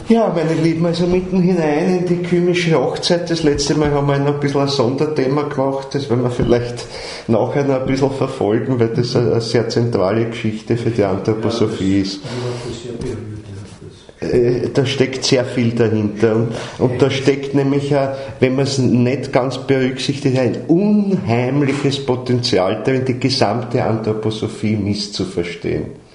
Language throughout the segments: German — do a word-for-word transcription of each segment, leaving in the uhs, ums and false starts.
Ja, meine Lieben, also mitten hinein in die kymische Hochzeit. Das letzte Mal haben wir noch ein bisschen ein Sonderthema gemacht, das werden wir vielleicht nachher noch ein bisschen verfolgen, weil das eine sehr zentrale Geschichte für die Anthroposophie ist. Da steckt sehr viel dahinter und, und da steckt nämlich, auch, wenn man es nicht ganz berücksichtigt, ein unheimliches Potenzial darin, die gesamte Anthroposophie misszuverstehen.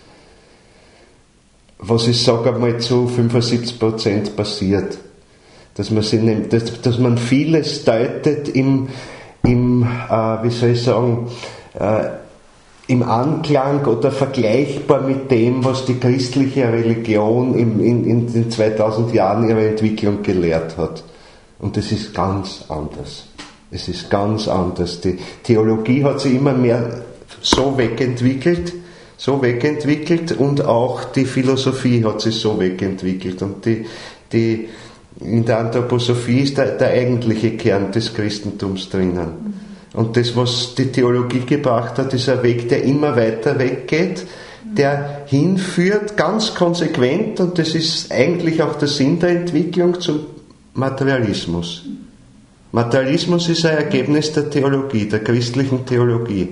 Was ich sage einmal zu fünfundsiebzig Prozent passiert. Dass man, sie nimmt, dass, dass man vieles deutet im, im äh, wie soll ich sagen, äh, im Anklang oder vergleichbar mit dem, was die christliche Religion im, in, in den zweitausend Jahren ihrer Entwicklung gelehrt hat. Und das ist ganz anders. Es ist ganz anders. Die Theologie hat sich immer mehr so wegentwickelt, so wegentwickelt und auch die Philosophie hat sich so wegentwickelt. Und die, die, in der Anthroposophie ist der, der eigentliche Kern des Christentums drinnen. Und das, was die Theologie gebracht hat, ist ein Weg, der immer weiter weggeht, der hinführt, ganz konsequent, und das ist eigentlich auch der Sinn der Entwicklung, zum Materialismus. Materialismus ist ein Ergebnis der Theologie, der christlichen Theologie.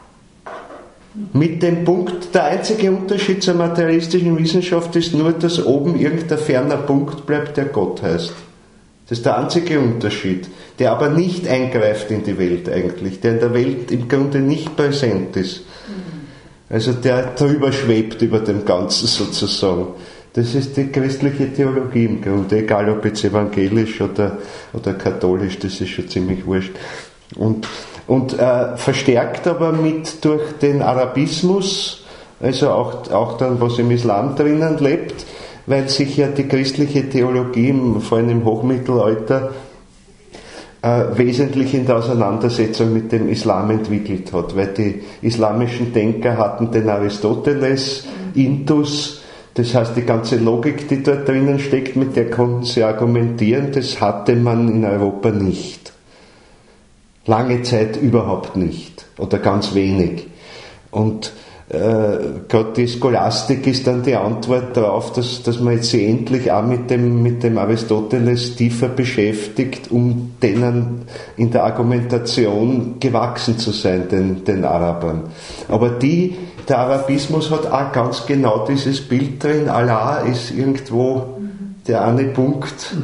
Mit dem Punkt, der einzige Unterschied zur materialistischen Wissenschaft ist nur, dass oben irgendein ferner Punkt bleibt, der Gott heißt. Das ist der einzige Unterschied, der aber nicht eingreift in die Welt eigentlich, der in der Welt im Grunde nicht präsent ist. Also der drüber schwebt über dem Ganzen sozusagen. Das ist die christliche Theologie im Grunde, egal ob jetzt evangelisch oder, oder katholisch, das ist schon ziemlich wurscht. Und Und äh, verstärkt aber mit durch den Arabismus, also auch, auch dann, was im Islam drinnen lebt, weil sich ja die christliche Theologie, vor allem im Hochmittelalter, äh, wesentlich in der Auseinandersetzung mit dem Islam entwickelt hat, weil die islamischen Denker hatten den Aristoteles, Intus, das heißt die ganze Logik, die dort drinnen steckt, mit der konnten sie argumentieren, das hatte man in Europa nicht. Lange Zeit überhaupt nicht oder ganz wenig. Und äh, gerade die Scholastik ist dann die Antwort darauf, dass, dass man jetzt sich endlich auch mit dem, mit dem Aristoteles tiefer beschäftigt, um denen in der Argumentation gewachsen zu sein, den, den Arabern. Aber die, der Arabismus hat auch ganz genau dieses Bild drin, Allah ist irgendwo der eine Punkt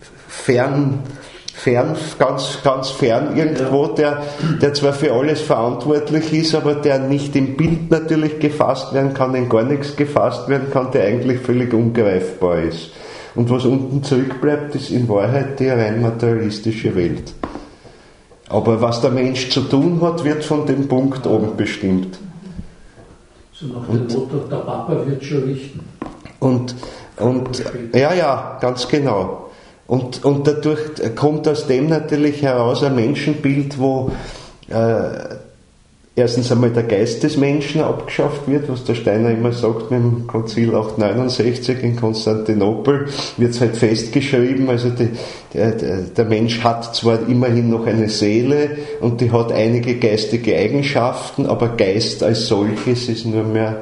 fern, fern, ganz, ganz fern irgendwo, der, der zwar für alles verantwortlich ist, aber der nicht im Bild natürlich gefasst werden kann, in gar nichts gefasst werden kann, der eigentlich völlig ungreifbar ist. Und was unten zurückbleibt, ist in Wahrheit die rein materialistische Welt. Aber was der Mensch zu tun hat, wird von dem Punkt oben bestimmt. So nach dem Motto, der Papa wird schon richten. Und, und ja, ja, ganz genau. Und, und dadurch kommt aus dem natürlich heraus ein Menschenbild, wo äh, erstens einmal der Geist des Menschen abgeschafft wird, was der Steiner immer sagt mit dem Konzil achthundertneunundsechzig in Konstantinopel, wird es halt festgeschrieben, also die, der, der Mensch hat zwar immerhin noch eine Seele und die hat einige geistige Eigenschaften, aber Geist als solches ist nur mehr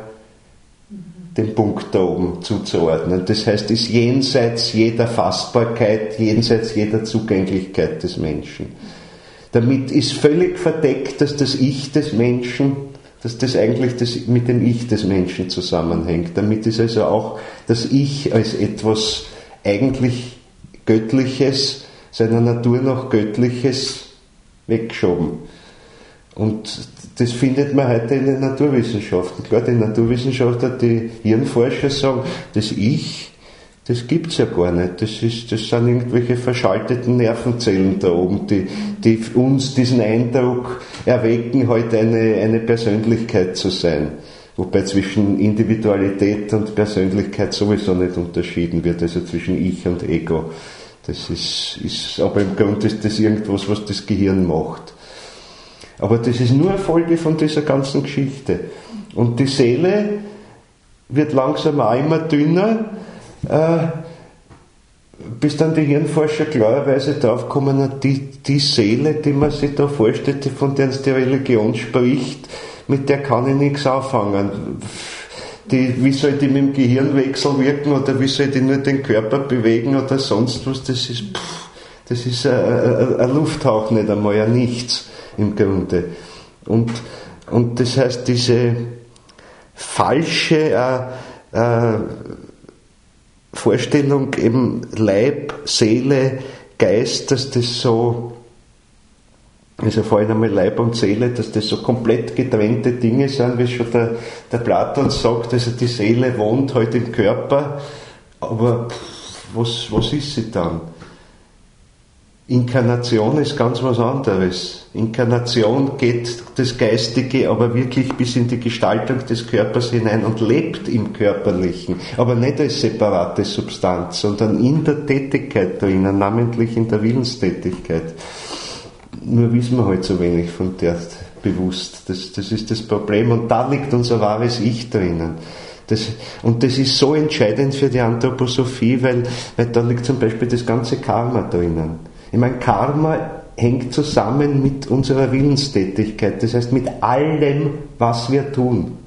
den Punkt da oben zuzuordnen. Das heißt, ist jenseits jeder Fassbarkeit, jenseits jeder Zugänglichkeit des Menschen. Damit ist völlig verdeckt, dass das Ich des Menschen, dass das eigentlich das mit dem Ich des Menschen zusammenhängt. Damit ist also auch das Ich als etwas eigentlich Göttliches, seiner Natur nach Göttliches weggeschoben. Und das findet man heute in den Naturwissenschaften. Klar, die Naturwissenschaftler, die Hirnforscher sagen, das Ich, das gibt's ja gar nicht. Das ist, das sind irgendwelche verschalteten Nervenzellen da oben, die, die uns diesen Eindruck erwecken, heute eine, eine Persönlichkeit zu sein. Wobei zwischen Individualität und Persönlichkeit sowieso nicht unterschieden wird, also zwischen Ich und Ego. Das ist, ist, aber im Grunde ist das irgendwas, was das Gehirn macht. Aber das ist nur eine Folge von dieser ganzen Geschichte. Und die Seele wird langsam auch immer dünner, äh, bis dann die Hirnforscher klarerweise draufkommen, die, die Seele, die man sich da vorstellt, von der die Religion spricht, mit der kann ich nichts anfangen. die, wie soll die mit dem Gehirnwechsel wirken oder wie soll die nur den Körper bewegen oder sonst was, das ist, pff, das ist ein, ein Lufthauch, nicht einmal ein Nichts im Grunde. Und, und das heißt, diese falsche äh, äh, Vorstellung eben Leib, Seele, Geist, dass das so, also vor allem einmal Leib und Seele, dass das so komplett getrennte Dinge sind, wie schon der, der Platon sagt, also die Seele wohnt halt im Körper, aber was, was ist sie dann? Inkarnation ist ganz was anderes. Inkarnation geht das Geistige aber wirklich bis in die Gestaltung des Körpers hinein und lebt im Körperlichen, aber nicht als separate Substanz, sondern in der Tätigkeit drinnen, namentlich in der Willenstätigkeit. Nur wissen wir halt so wenig von der bewusst. Das, das ist das Problem und da liegt unser wahres Ich drinnen. Das, und das ist so entscheidend für die Anthroposophie, weil, weil da liegt zum Beispiel das ganze Karma drinnen. Ich meine, Karma hängt zusammen mit unserer Willenstätigkeit, das heißt mit allem, was wir tun.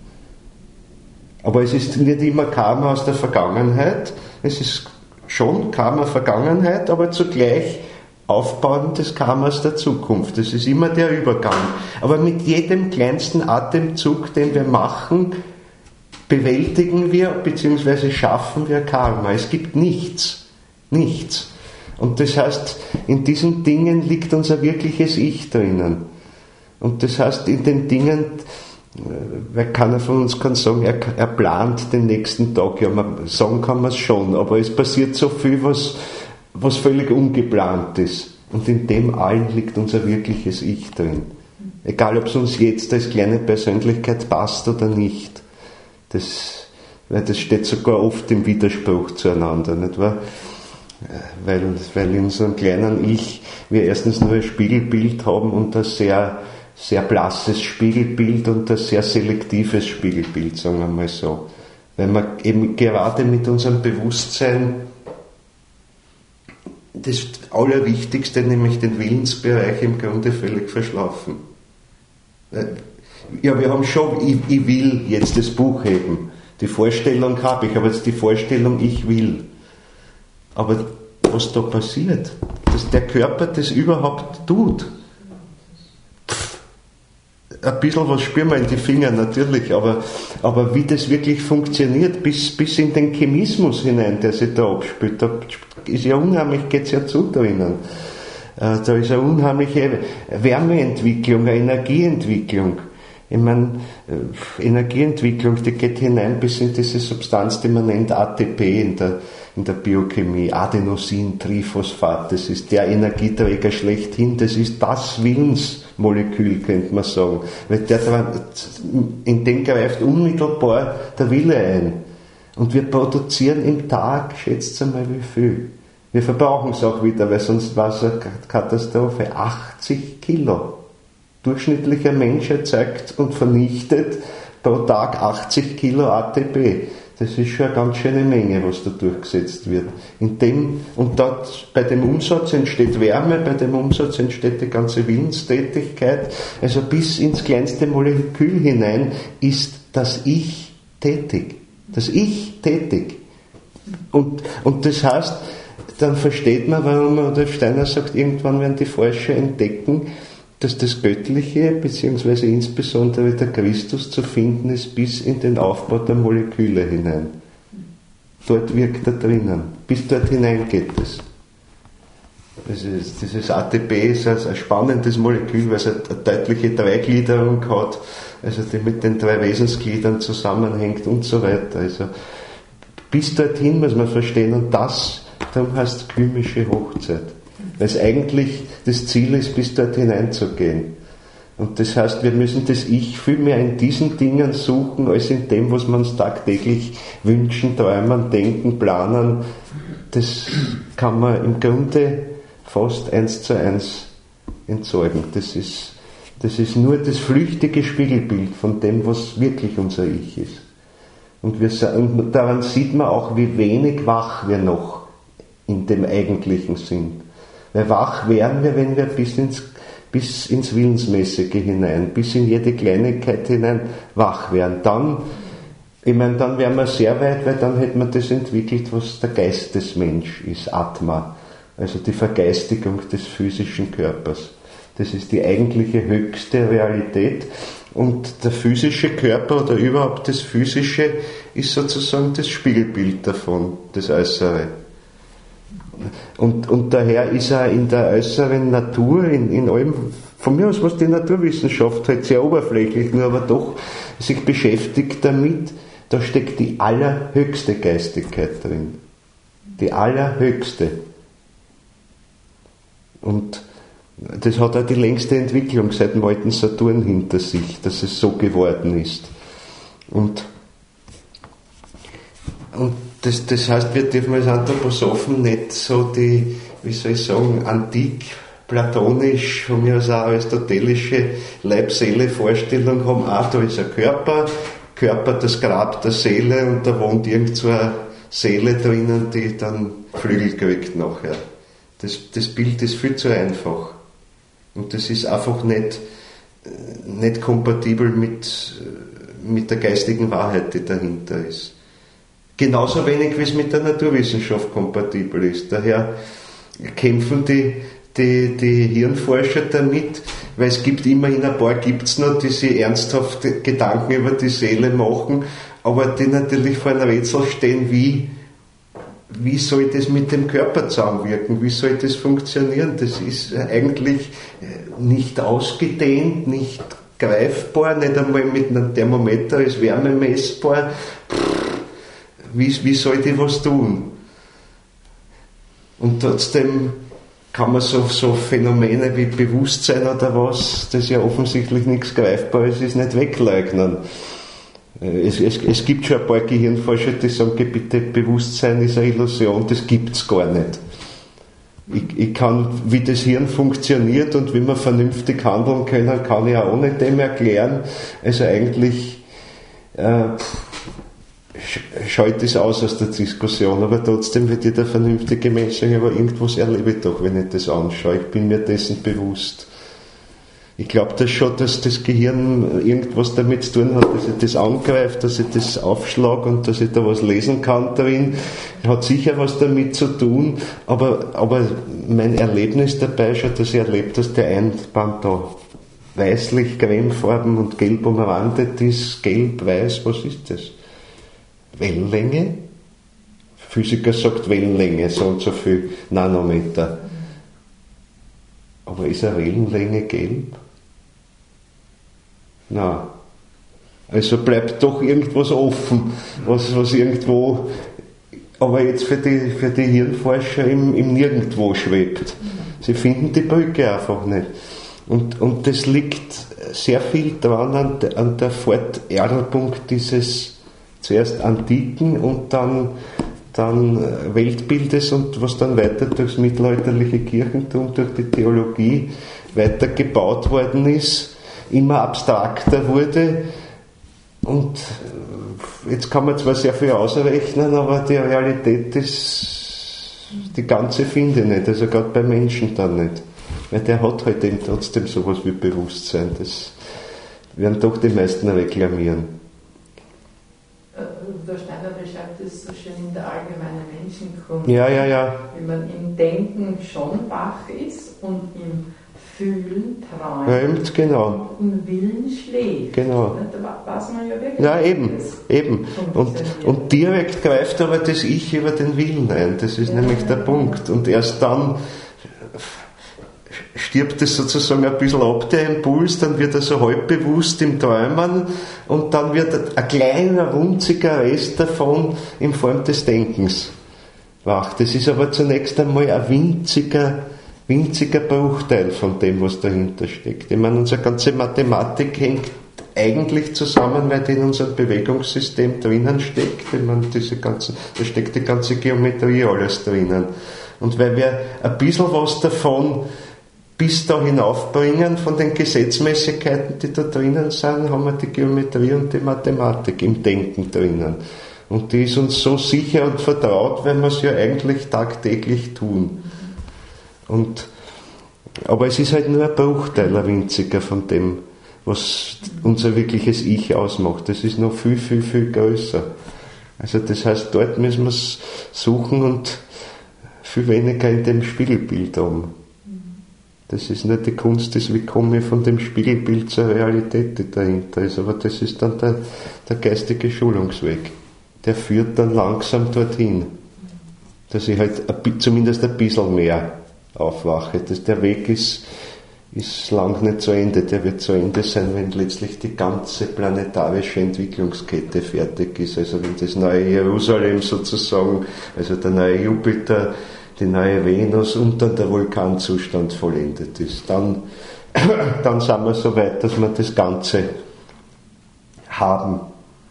Aber es ist nicht immer Karma aus der Vergangenheit, es ist schon Karma Vergangenheit, aber zugleich Aufbauen des Karmas der Zukunft. Das ist immer der Übergang. Aber mit jedem kleinsten Atemzug, den wir machen, bewältigen wir bzw. schaffen wir Karma. Es gibt nichts. Nichts. Und das heißt, in diesen Dingen liegt unser wirkliches Ich drinnen. Und das heißt, in den Dingen, weil keiner von uns kann sagen, er, er plant den nächsten Tag. Ja, man, sagen kann man es schon, aber es passiert so viel, was, was völlig ungeplant ist. Und in dem allen liegt unser wirkliches Ich drin. Egal, ob es uns jetzt als kleine Persönlichkeit passt oder nicht. Das, weil das steht sogar oft im Widerspruch zueinander, nicht wahr? Weil, weil in so einem kleinen Ich wir erstens nur ein Spiegelbild haben und ein sehr, sehr blasses Spiegelbild und ein sehr selektives Spiegelbild, sagen wir mal so. Weil wir eben gerade mit unserem Bewusstsein das Allerwichtigste, nämlich den Willensbereich, im Grunde völlig verschlafen. Ja, wir haben schon, ich, ich will jetzt das Buch heben. Die Vorstellung habe ich, aber jetzt die Vorstellung, ich will. Aber was da passiert, dass der Körper das überhaupt tut, pff, ein bisschen was spüren wir in die Finger natürlich, aber, aber wie das wirklich funktioniert, bis, bis in den Chemismus hinein, der sich da abspielt, da ist ja unheimlich, geht es ja zu drinnen. Da ist eine unheimliche Wärmeentwicklung, eine Energieentwicklung. Ich meine, Energieentwicklung, die geht hinein bis in diese Substanz, die man nennt A T P in der, in der Biochemie, Adenosin-Triphosphat, das ist der Energieträger schlechthin, das ist das Willensmolekül, könnte man sagen. Weil der, in den greift unmittelbar der Wille ein. Und wir produzieren im Tag, schätzt einmal wie viel. Wir verbrauchen es auch wieder, weil sonst war es eine Katastrophe. achtzig Kilo. Durchschnittlicher Mensch erzeugt und vernichtet pro Tag achtzig Kilo A T P. Das ist schon eine ganz schöne Menge, was da durchgesetzt wird. In dem, und dort, bei dem Umsatz entsteht Wärme, bei dem Umsatz entsteht die ganze Willenstätigkeit. Also bis ins kleinste Molekül hinein ist das Ich tätig. Das Ich tätig. Und, und das heißt, dann versteht man, warum Rudolf Steiner sagt, irgendwann werden die Forscher entdecken, dass das Göttliche, beziehungsweise insbesondere der Christus zu finden ist bis in den Aufbau der Moleküle hinein. Dort wirkt er drinnen. Bis dort hinein geht es. Dieses, dieses A T P ist ein spannendes Molekül, weil es eine deutliche Dreigliederung hat, also die mit den drei Wesensgliedern zusammenhängt und so weiter. Also bis dorthin muss man verstehen, und das, darum heißt es kymische Hochzeit. Weil es eigentlich das Ziel ist, bis dort hineinzugehen. Und das heißt, wir müssen das Ich viel mehr in diesen Dingen suchen, als in dem, was wir uns tagtäglich wünschen, träumen, denken, planen. Das kann man im Grunde fast eins zu eins entsorgen. Das ist, das ist nur das flüchtige Spiegelbild von dem, was wirklich unser Ich ist. Und, wir, und daran sieht man auch, wie wenig wach wir noch in dem eigentlichen sind. Weil wach wären wir, wenn wir bis ins, bis ins Willensmäßige hinein, bis in jede Kleinigkeit hinein wach wären. Dann Ich meine, dann wären wir sehr weit, weil dann hätte man das entwickelt, was der Geist des Mensch ist, Atma, also die Vergeistigung des physischen Körpers. Das ist die eigentliche höchste Realität und der physische Körper oder überhaupt das Physische ist sozusagen das Spiegelbild davon, das Äußere. Und, und daher ist er in der äußeren Natur, in, in allem, von mir aus, was die Naturwissenschaft halt sehr oberflächlich, nur aber doch sich beschäftigt damit, da steckt die allerhöchste Geistigkeit drin. Die allerhöchste. Und das hat auch die längste Entwicklung seit dem alten Saturn hinter sich, dass es so geworden ist. Und, und das, das heißt, wir dürfen als Anthroposophen nicht so die, wie soll ich sagen, antik, platonisch, von mir aus auch aristotelische Leib-Seele-Vorstellung haben, ah, da ist ein Körper, Körper das Grab der Seele und da wohnt irgend so eine Seele drinnen, die dann Flügel kriegt nachher. Das, das Bild ist viel zu einfach. Und das ist einfach nicht, nicht kompatibel mit, mit der geistigen Wahrheit, die dahinter ist. Genauso wenig, wie es mit der Naturwissenschaft kompatibel ist. Daher kämpfen die, die, die Hirnforscher damit, weil es gibt immerhin ein paar, gibt's noch, die sich ernsthaft Gedanken über die Seele machen, aber die natürlich vor einem Rätsel stehen, wie, wie soll das mit dem Körper zusammenwirken, wie soll das funktionieren? Das ist eigentlich nicht ausgedehnt, nicht greifbar, nicht einmal mit einem Thermometer als Wärme messbar. Wie, wie soll die was tun? Und trotzdem kann man so, so Phänomene wie Bewusstsein oder was, das ja offensichtlich nichts Greifbares ist, nicht wegleugnen. Es, es, es gibt schon ein paar Gehirnforscher, die sagen, bitte, Bewusstsein ist eine Illusion, das gibt's gar nicht. Ich, ich kann, wie das Hirn funktioniert und wie man vernünftig handeln können, kann ich auch ohne dem erklären. Also eigentlich äh, schaut das aus aus der Diskussion, aber trotzdem wird jeder vernünftige Mensch sagen, aber irgendwas erlebe ich doch, wenn ich das anschaue. Ich bin mir dessen bewusst. Ich glaube das schon, dass das Gehirn irgendwas damit zu tun hat, dass ich das angreife, dass ich das aufschlage und dass ich da was lesen kann drin. Hat sicher was damit zu tun, aber, aber mein Erlebnis dabei ist schon, dass ich erlebe, dass der Einband da weißlich, cremefarben und gelb umrandet ist, gelb, weiß, was ist das? Wellenlänge? Physiker sagt Wellenlänge, so und so viel Nanometer. Aber ist eine Wellenlänge gelb? Nein. Also bleibt doch irgendwas offen, was, was irgendwo, aber jetzt für die, für die Hirnforscher im, im Nirgendwo schwebt. Sie finden die Brücke einfach nicht. Und, und das liegt sehr viel dran an, an der Forterbung dieses zuerst Antiken und dann, dann Weltbildes und was dann weiter durchs mittelalterliche Kirchentum, durch die Theologie weiter gebaut worden ist, immer abstrakter wurde. Und jetzt kann man zwar sehr viel ausrechnen, aber die Realität ist, die ganze finde ich nicht, also gerade bei Menschen dann nicht. Weil der hat halt eben trotzdem sowas wie Bewusstsein, das werden doch die meisten reklamieren. Der Steiner beschreibt es so schön in der allgemeinen Menschenkunde. Ja, ja, ja. Wenn man im Denken schon wach ist und im Fühlen träumt, Träumt, genau. Und im Willen schläft. Genau. Da weiß man ja wirklich. Ja, eben, eben. Und, und direkt greift aber das Ich über den Willen ein. Das ist ja, nämlich der Punkt. Und erst dann stirbt es sozusagen ein bisschen ab, der Impuls, dann wird er so halbbewusst im Träumen und dann wird ein kleiner, runziger Rest davon in Form des Denkens wach. Das ist aber zunächst einmal ein winziger, winziger Bruchteil von dem, was dahinter steckt. Ich meine, unsere ganze Mathematik hängt eigentlich zusammen, weil die in unserem Bewegungssystem drinnen steckt. Ich meine, diese ganzen, da steckt die ganze Geometrie alles drinnen. Und weil wir ein bisschen was davon bis da hinaufbringen von den Gesetzmäßigkeiten, die da drinnen sind, haben wir die Geometrie und die Mathematik im Denken drinnen. Und die ist uns so sicher und vertraut, weil wir es ja eigentlich tagtäglich tun. Und, aber es ist halt nur ein Bruchteil, ein winziger von dem, was unser wirkliches Ich ausmacht. Das ist noch viel, viel, viel größer. Also das heißt, dort müssen wir es suchen und viel weniger in dem Spiegelbild haben. Das ist nicht die Kunst, das wie komme ich von dem Spiegelbild zur Realität, die dahinter ist, aber das ist dann der, der geistige Schulungsweg. Der führt dann langsam dorthin, dass ich halt zumindest ein bisschen mehr aufwache. Das, der Weg ist, ist lang nicht zu Ende. Der wird zu Ende sein, wenn letztlich die ganze planetarische Entwicklungskette fertig ist. Also wenn das neue Jerusalem sozusagen, also der neue Jupiter, die neue Venus und dann der Vulkanzustand vollendet ist. Dann, dann sind wir so weit, dass wir das Ganze haben.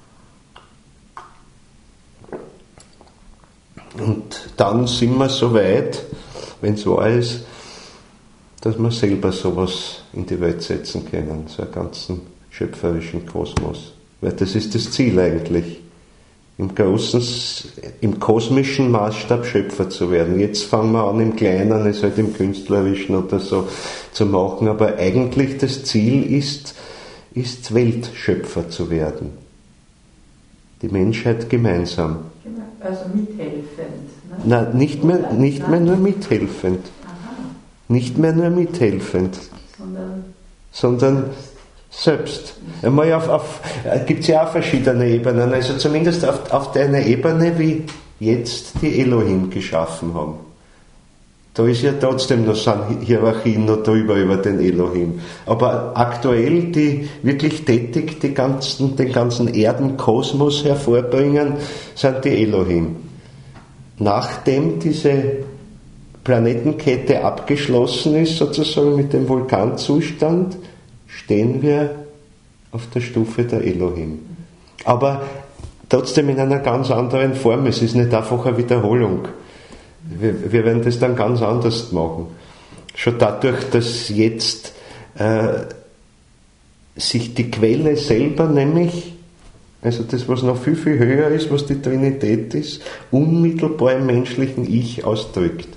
Und dann sind wir so weit, wenn es wahr ist, dass wir selber sowas in die Welt setzen können, so einen ganzen schöpferischen Kosmos. Weil das ist das Ziel eigentlich. Im großen, im kosmischen Maßstab Schöpfer zu werden. Jetzt fangen wir an, im Kleinen, es halt im Künstlerischen oder so zu machen, aber eigentlich das Ziel ist, ist Weltschöpfer zu werden. Die Menschheit gemeinsam. Also mithelfend. Ne? Nein, nicht mehr, nicht mehr nur mithelfend. Aha. Nicht mehr nur mithelfend. Sondern, sondern selbst. Einmal auf, auf, gibt es ja auch verschiedene Ebenen, also zumindest auf, auf einer Ebene, wie jetzt die Elohim geschaffen haben. Da ist ja trotzdem noch so eine Hierarchie noch drüber über den Elohim. Aber aktuell, die wirklich tätig die ganzen, den ganzen Erdenkosmos hervorbringen, sind die Elohim. Nachdem diese Planetenkette abgeschlossen ist, sozusagen mit dem Vulkanzustand, stehen wir auf der Stufe der Elohim. Aber trotzdem in einer ganz anderen Form. Es ist nicht einfach eine Wiederholung. Wir, wir werden das dann ganz anders machen. Schon dadurch, dass jetzt äh, sich die Quelle selber nämlich, also das, was noch viel, viel höher ist, was die Trinität ist, unmittelbar im menschlichen Ich ausdrückt.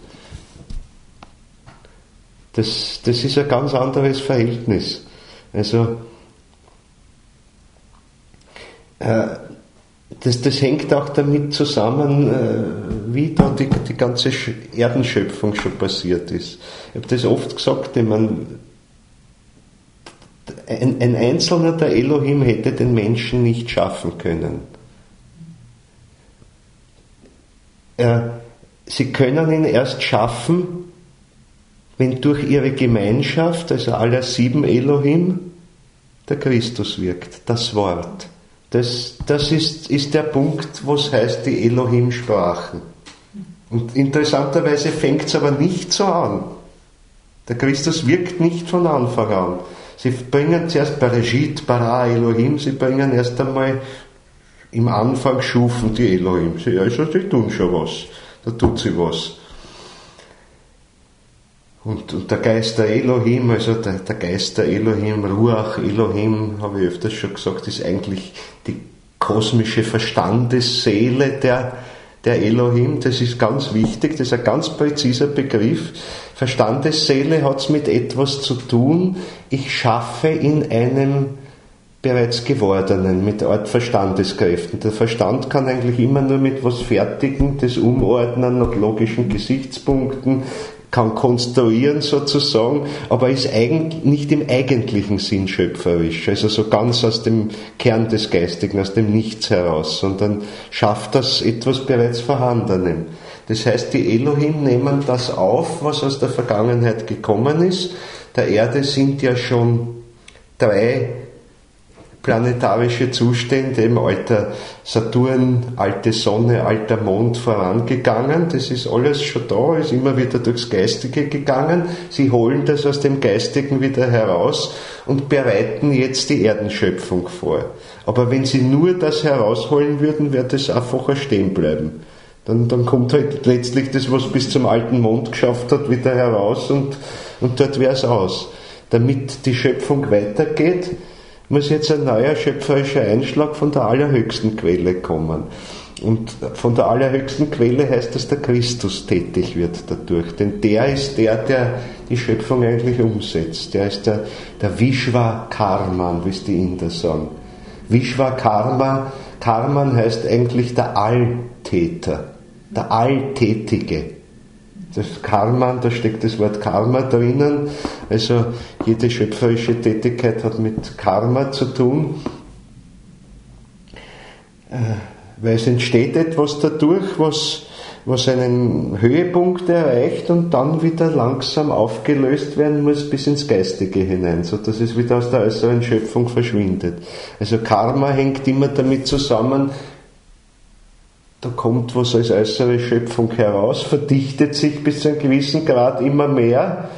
Das, das ist ein ganz anderes Verhältnis. Also äh, das, das hängt auch damit zusammen, äh, wie da die, die ganze Erdenschöpfung schon passiert ist. Ich habe das oft gesagt, ich meine, ein, ein Einzelner der Elohim hätte den Menschen nicht schaffen können. Äh, sie können ihn erst schaffen, wenn durch ihre Gemeinschaft, also aller sieben Elohim, der Christus wirkt, das Wort. Das, das ist, ist der Punkt, wo es heißt, die Elohim sprachen. Und interessanterweise fängt es aber nicht so an. Der Christus wirkt nicht von Anfang an. Sie bringen zuerst Bereshit, Bara, Elohim, sie bringen erst einmal im Anfang schufen die Elohim. Sie, also die tun schon was, da tut sie was. Und, und der Geist der Elohim, also der, der Geist der Elohim, Ruach Elohim, habe ich öfters schon gesagt, ist eigentlich die kosmische Verstandesseele der, der Elohim. Das ist ganz wichtig, das ist ein ganz präziser Begriff. Verstandesseele hat es mit etwas zu tun, ich schaffe in einem bereits Gewordenen, mit Art Verstandeskräften. Der Verstand kann eigentlich immer nur mit was Fertigen, das Umordnen nach logischen Gesichtspunkten, kann konstruieren sozusagen, aber ist eigentlich nicht im eigentlichen Sinn schöpferisch, also so ganz aus dem Kern des Geistigen, aus dem Nichts heraus, sondern schafft das etwas bereits Vorhandenem. Das heißt, die Elohim nehmen das auf, was aus der Vergangenheit gekommen ist. Der Erde sind ja schon drei planetarische Zustände, im alter Saturn, alte Sonne, alter Mond vorangegangen. Das ist alles schon da, ist immer wieder durchs Geistige gegangen. Sie holen das aus dem Geistigen wieder heraus und bereiten jetzt die Erdenschöpfung vor. Aber wenn sie nur das herausholen würden, wird es einfacher stehen bleiben. Dann, dann kommt halt letztlich das, was bis zum alten Mond geschafft hat, wieder heraus und, und dort wäre es aus. Damit die Schöpfung weitergeht, muss jetzt ein neuer schöpferischer Einschlag von der allerhöchsten Quelle kommen. Und von der allerhöchsten Quelle heißt, dass der Christus tätig wird dadurch. Denn der ist der, der die Schöpfung eigentlich umsetzt. Der ist der, der Vishwakarman, wie es die Inder sagen. Vishwakarma, Karman heißt eigentlich der Alltäter, der Alltätige. Das Karman, da steckt das Wort Karma drinnen. Also jede schöpferische Tätigkeit hat mit Karma zu tun. Weil es entsteht etwas dadurch, was, was einen Höhepunkt erreicht und dann wieder langsam aufgelöst werden muss bis ins Geistige hinein, so dass es wieder aus der äußeren Schöpfung verschwindet. Also Karma hängt immer damit zusammen, da kommt was als äußere Schöpfung heraus, verdichtet sich bis zu einem gewissen Grad immer mehr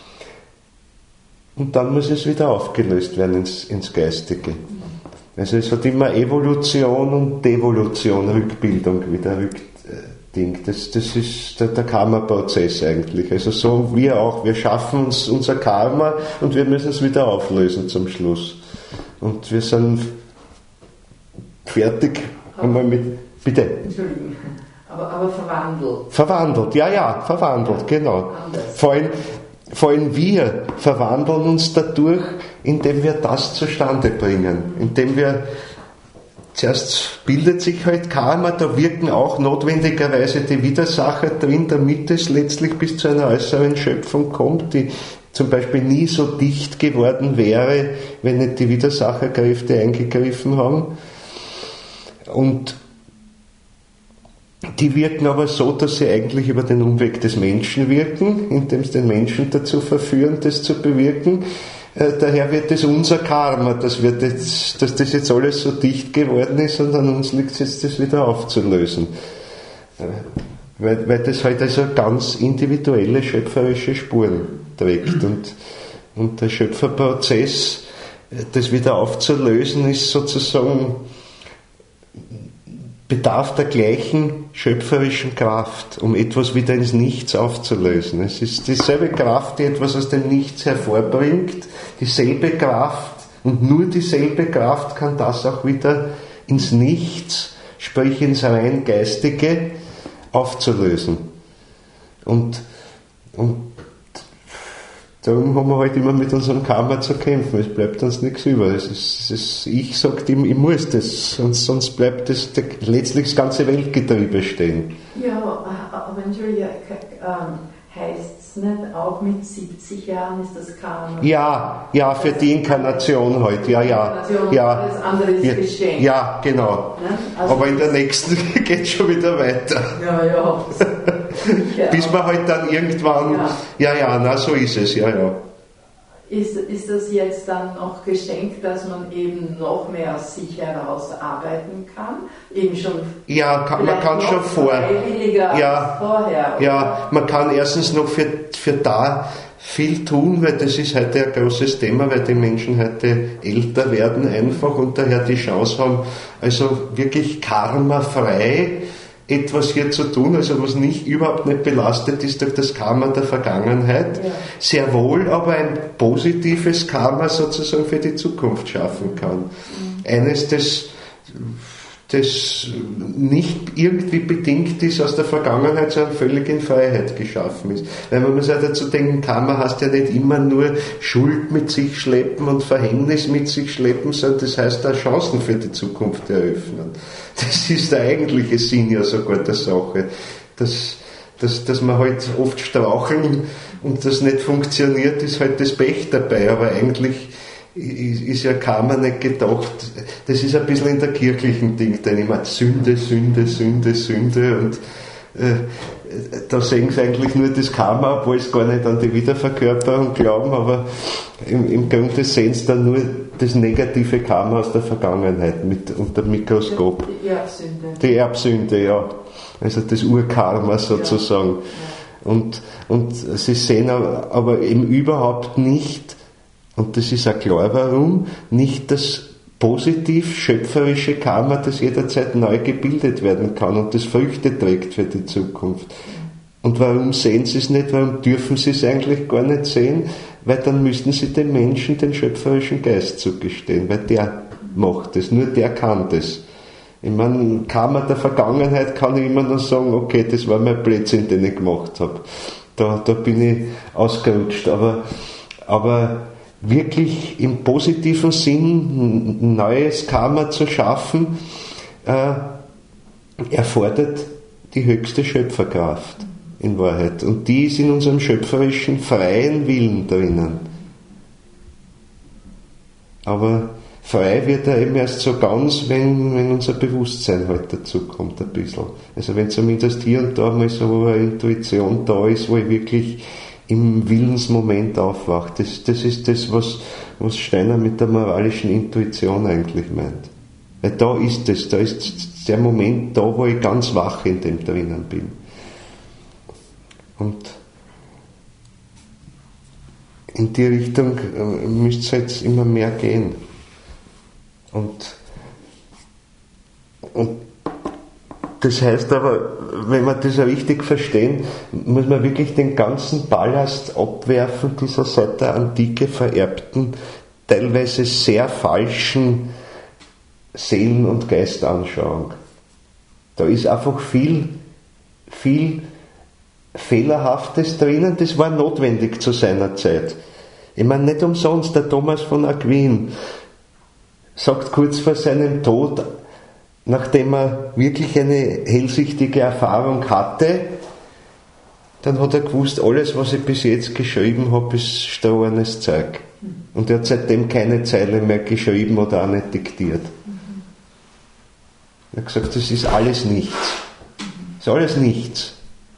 und dann muss es wieder aufgelöst werden ins, ins Geistige. Also es hat immer Evolution und Devolution, Rückbildung, wieder Rückding. Das, das ist der, der Karma-Prozess eigentlich. Also so wir auch, wir schaffen uns unser Karma und wir müssen es wieder auflösen zum Schluss. Und wir sind fertig einmal mit... Bitte? Entschuldigung, aber, aber verwandelt. Verwandelt, ja, ja, verwandelt, genau. Vor allem, vor allem wir verwandeln uns dadurch, indem wir das zustande bringen. Indem wir, zuerst bildet sich halt Karma, da wirken auch notwendigerweise die Widersacher drin, damit es letztlich bis zu einer äußeren Schöpfung kommt, die zum Beispiel nie so dicht geworden wäre, wenn nicht die Widersacherkräfte eingegriffen haben. Und die wirken aber so, dass sie eigentlich über den Umweg des Menschen wirken, indem sie den Menschen dazu verführen, das zu bewirken. Äh, daher wird es unser Karma, dass, wir das, dass das jetzt alles so dicht geworden ist und an uns liegt es jetzt, das wieder aufzulösen. Äh, weil, weil das halt also ganz individuelle schöpferische Spuren trägt. Und, und der Schöpferprozess, das wieder aufzulösen, ist sozusagen... bedarf der gleichen schöpferischen Kraft, um etwas wieder ins Nichts aufzulösen. Es ist dieselbe Kraft, die etwas aus dem Nichts hervorbringt, dieselbe Kraft und nur dieselbe Kraft kann das auch wieder ins Nichts, sprich ins rein Geistige, aufzulösen. Und, und darum haben wir halt immer mit unserem Karma zu kämpfen. Es bleibt uns nichts über. Es ist, es ist, ich sage ihm, ich muss das, sonst, sonst bleibt das, der, letztlich das ganze Weltgetriebe stehen. Ja, aber Entschuldigung, ähm, heißt es nicht auch mit siebzig Jahren ist das Karma? Ja, ja, für die Inkarnation halt, ja, ja. Ja, alles andere ist ja, Geschenk. ja, genau. Ne? Also aber in der nächsten geht es schon wieder weiter. Ja, ja. Bis man halt dann irgendwann, ja, ja, ja, na, so ist es, ja, ja. Ist, ist das jetzt dann noch geschenkt, dass man eben noch mehr aus sich heraus arbeiten kann? Eben schon ja, kann, man kann schon vor. Ja, vorher. Ja, man kann erstens noch für, für da viel tun, weil das ist heute ein großes Thema, weil die Menschen heute älter werden einfach und daher die Chance haben, also wirklich karmafrei etwas hier zu tun, also was nicht, überhaupt nicht belastet ist durch das Karma der Vergangenheit, ja. Sehr wohl aber ein positives Karma sozusagen für die Zukunft schaffen kann. Mhm. Eines, das, das nicht irgendwie bedingt ist aus der Vergangenheit, sondern völlig in Freiheit geschaffen ist. Weil man muss ja dazu denken, Karma heißt ja nicht immer nur Schuld mit sich schleppen und Verhängnis mit sich schleppen, sondern das heißt auch Chancen für die Zukunft eröffnen. Das ist der eigentliche Sinn ja sogar der Sache, dass, dass, dass man halt oft straucheln und das nicht funktioniert, ist halt das Pech dabei, aber eigentlich ist, ist ja Karma nicht gedacht, das ist ein bisschen in der kirchlichen Ding, denn ich meine Sünde, Sünde, Sünde, Sünde und äh, da sehen sie eigentlich nur das Karma, obwohl es gar nicht an die Wiederverkörperung glauben, aber im, im Grunde sehen sie dann nur das negative Karma aus der Vergangenheit mit, unter dem Mikroskop. Die Erbsünde. Die Erbsünde, ja. Also das Urkarma sozusagen. Ja. Ja. Und, und sie sehen aber eben überhaupt nicht, und das ist auch klar warum, nicht das positiv schöpferische Karma, das jederzeit neu gebildet werden kann und das Früchte trägt für die Zukunft. Und warum sehen sie es nicht? Warum dürfen sie es eigentlich gar nicht sehen? Weil dann müssten sie dem Menschen den schöpferischen Geist zugestehen, weil der macht es, nur der kann das. Ich meine, Karma der Vergangenheit kann ich immer nur sagen, okay, das war mein Blödsinn, den ich gemacht habe. Da, da bin ich ausgerutscht. Aber, aber wirklich im positiven Sinn ein neues Karma zu schaffen, äh, erfordert die höchste Schöpferkraft in Wahrheit. Und die ist in unserem schöpferischen, freien Willen drinnen. Aber frei wird er eben erst so ganz, wenn, wenn unser Bewusstsein halt dazu kommt ein bisschen. Also wenn zumindest hier und da mal so eine Intuition da ist, wo ich wirklich im Willensmoment aufwache. Das, das ist das, was, was Steiner mit der moralischen Intuition eigentlich meint. Weil da ist es, da ist der Moment da, wo ich ganz wach in dem drinnen bin. Und in die Richtung müsste es jetzt immer mehr gehen. Und, und das heißt aber, wenn wir das richtig verstehen, muss man wirklich den ganzen Ballast abwerfen, dieser seit der Antike vererbten, teilweise sehr falschen Seelen- und Geistanschauung. Da ist einfach viel, viel Fehlerhaftes drinnen, das war notwendig zu seiner Zeit. Ich meine, nicht umsonst, der Thomas von Aquin sagt kurz vor seinem Tod, nachdem er wirklich eine hellsichtige Erfahrung hatte, dann hat er gewusst, alles, was ich bis jetzt geschrieben habe, ist strohenes Zeug. Und er hat seitdem keine Zeile mehr geschrieben oder auch nicht diktiert. Er hat gesagt, das ist alles nichts. Das ist alles nichts.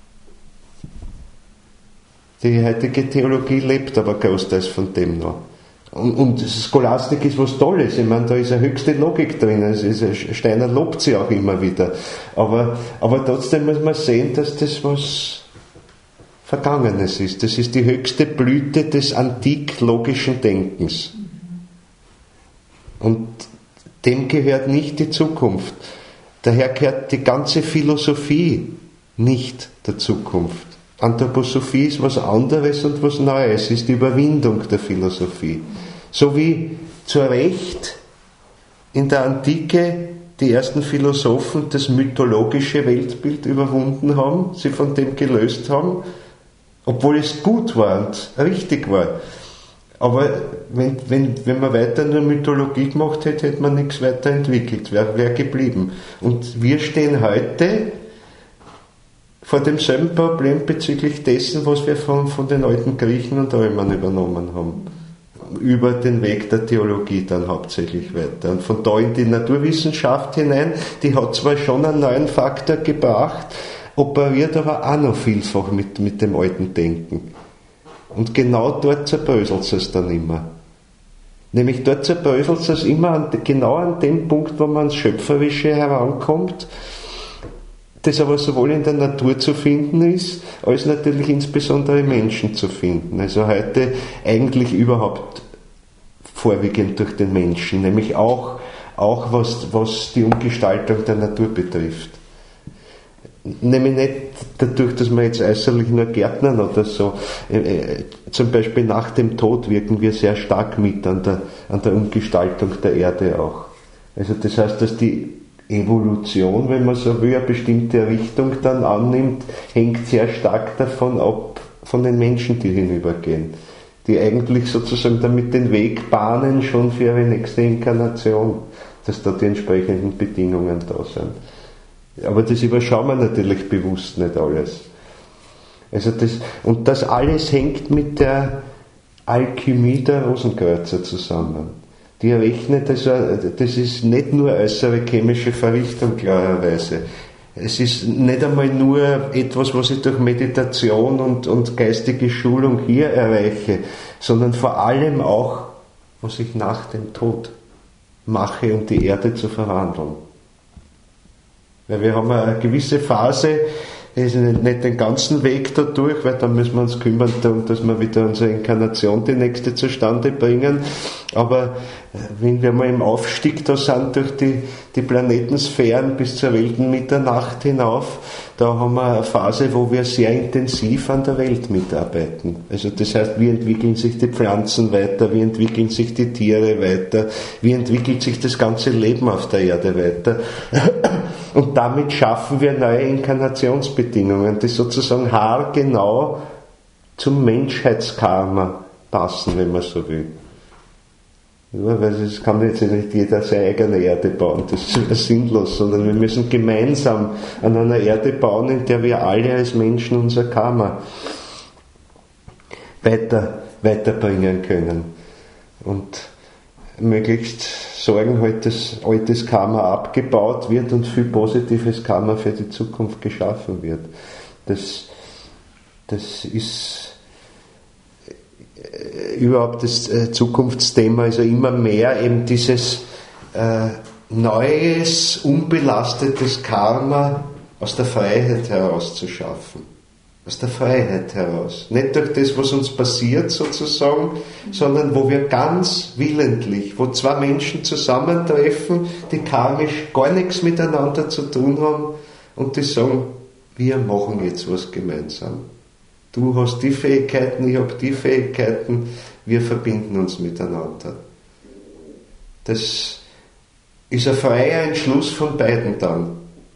Die heutige Theologie lebt aber großteils von dem noch. Und, und Scholastik ist was Tolles. Ich meine, da ist eine höchste Logik drin. Also Steiner lobt sie auch immer wieder. Aber, aber trotzdem muss man sehen, dass das was Vergangenes ist. Das ist die höchste Blüte des antik-logischen Denkens. Und dem gehört nicht die Zukunft. Daher gehört die ganze Philosophie nicht der Zukunft. Anthroposophie ist was anderes und was Neues, es ist die Überwindung der Philosophie. So wie zu Recht in der Antike die ersten Philosophen das mythologische Weltbild überwunden haben, sie von dem gelöst haben, obwohl es gut war und richtig war. Aber wenn, wenn, wenn man weiter nur Mythologie gemacht hätte, hätte man nichts weiterentwickelt, wäre wär geblieben. Und wir stehen heute vor demselben Problem bezüglich dessen, was wir von, von den alten Griechen und Römern übernommen haben. Über den Weg der Theologie dann hauptsächlich weiter. Und von da in die Naturwissenschaft hinein, die hat zwar schon einen neuen Faktor gebracht, operiert aber auch noch vielfach mit, mit dem alten Denken. Und genau dort zerbröselt es dann immer. Nämlich dort zerbröselt es immer an, genau an dem Punkt, wo man ans Schöpferische herankommt, das aber sowohl in der Natur zu finden ist, als natürlich insbesondere Menschen zu finden. Also heute eigentlich überhaupt vorwiegend durch den Menschen, nämlich auch, auch was, was die Umgestaltung der Natur betrifft. Nämlich nicht dadurch, dass wir jetzt äußerlich nur Gärtnern oder so. Äh, zum Beispiel nach dem Tod wirken wir sehr stark mit an der, an der Umgestaltung der Erde auch. Also das heißt, dass die Evolution, wenn man so will, eine bestimmte Richtung dann annimmt, hängt sehr stark davon ab, von den Menschen, die hinübergehen. Die eigentlich sozusagen damit den Weg bahnen schon für ihre nächste Inkarnation, dass da die entsprechenden Bedingungen da sind. Aber das überschauen wir natürlich bewusst nicht alles. Also das, und das alles hängt mit der Alchemie der Rosenkreuzer zusammen. Die rechnet, also, das ist nicht nur äußere chemische Verrichtung klarerweise. Es ist nicht einmal nur etwas, was ich durch Meditation und, und geistige Schulung hier erreiche, sondern vor allem auch, was ich nach dem Tod mache, um die Erde zu verwandeln. Weil wir haben eine gewisse Phase, ist nicht den ganzen Weg da durch, weil dann müssen wir uns kümmern darum, dass wir wieder unsere Inkarnation, die nächste, zustande bringen. Aber wenn wir mal im Aufstieg da sind durch die, die Planetensphären bis zur Weltenmitternacht hinauf, da haben wir eine Phase, wo wir sehr intensiv an der Welt mitarbeiten. Also das heißt, wie entwickeln sich die Pflanzen weiter, wie entwickeln sich die Tiere weiter, wie entwickelt sich das ganze Leben auf der Erde weiter. Und damit schaffen wir neue Inkarnationsbedingungen, die sozusagen haargenau zum Menschheitskarma passen, wenn man so will. Ja, weil es kann jetzt nicht jeder seine eigene Erde bauen, das ist sinnlos, sondern wir müssen gemeinsam an einer Erde bauen, in der wir alle als Menschen unser Karma weiter, weiterbringen können. Und möglichst sorgen halt, dass altes Karma abgebaut wird und viel positives Karma für die Zukunft geschaffen wird. Das, das ist überhaupt das äh, Zukunftsthema, also immer mehr eben dieses äh, neues, unbelastetes Karma aus der Freiheit heraus zu schaffen. Aus der Freiheit heraus. Nicht durch das, was uns passiert sozusagen, sondern wo wir ganz willentlich, wo zwei Menschen zusammentreffen, die karmisch gar nichts miteinander zu tun haben und die sagen, wir machen jetzt was gemeinsam. Du hast die Fähigkeiten, ich habe die Fähigkeiten, wir verbinden uns miteinander. Das ist ein freier Entschluss von beiden dann.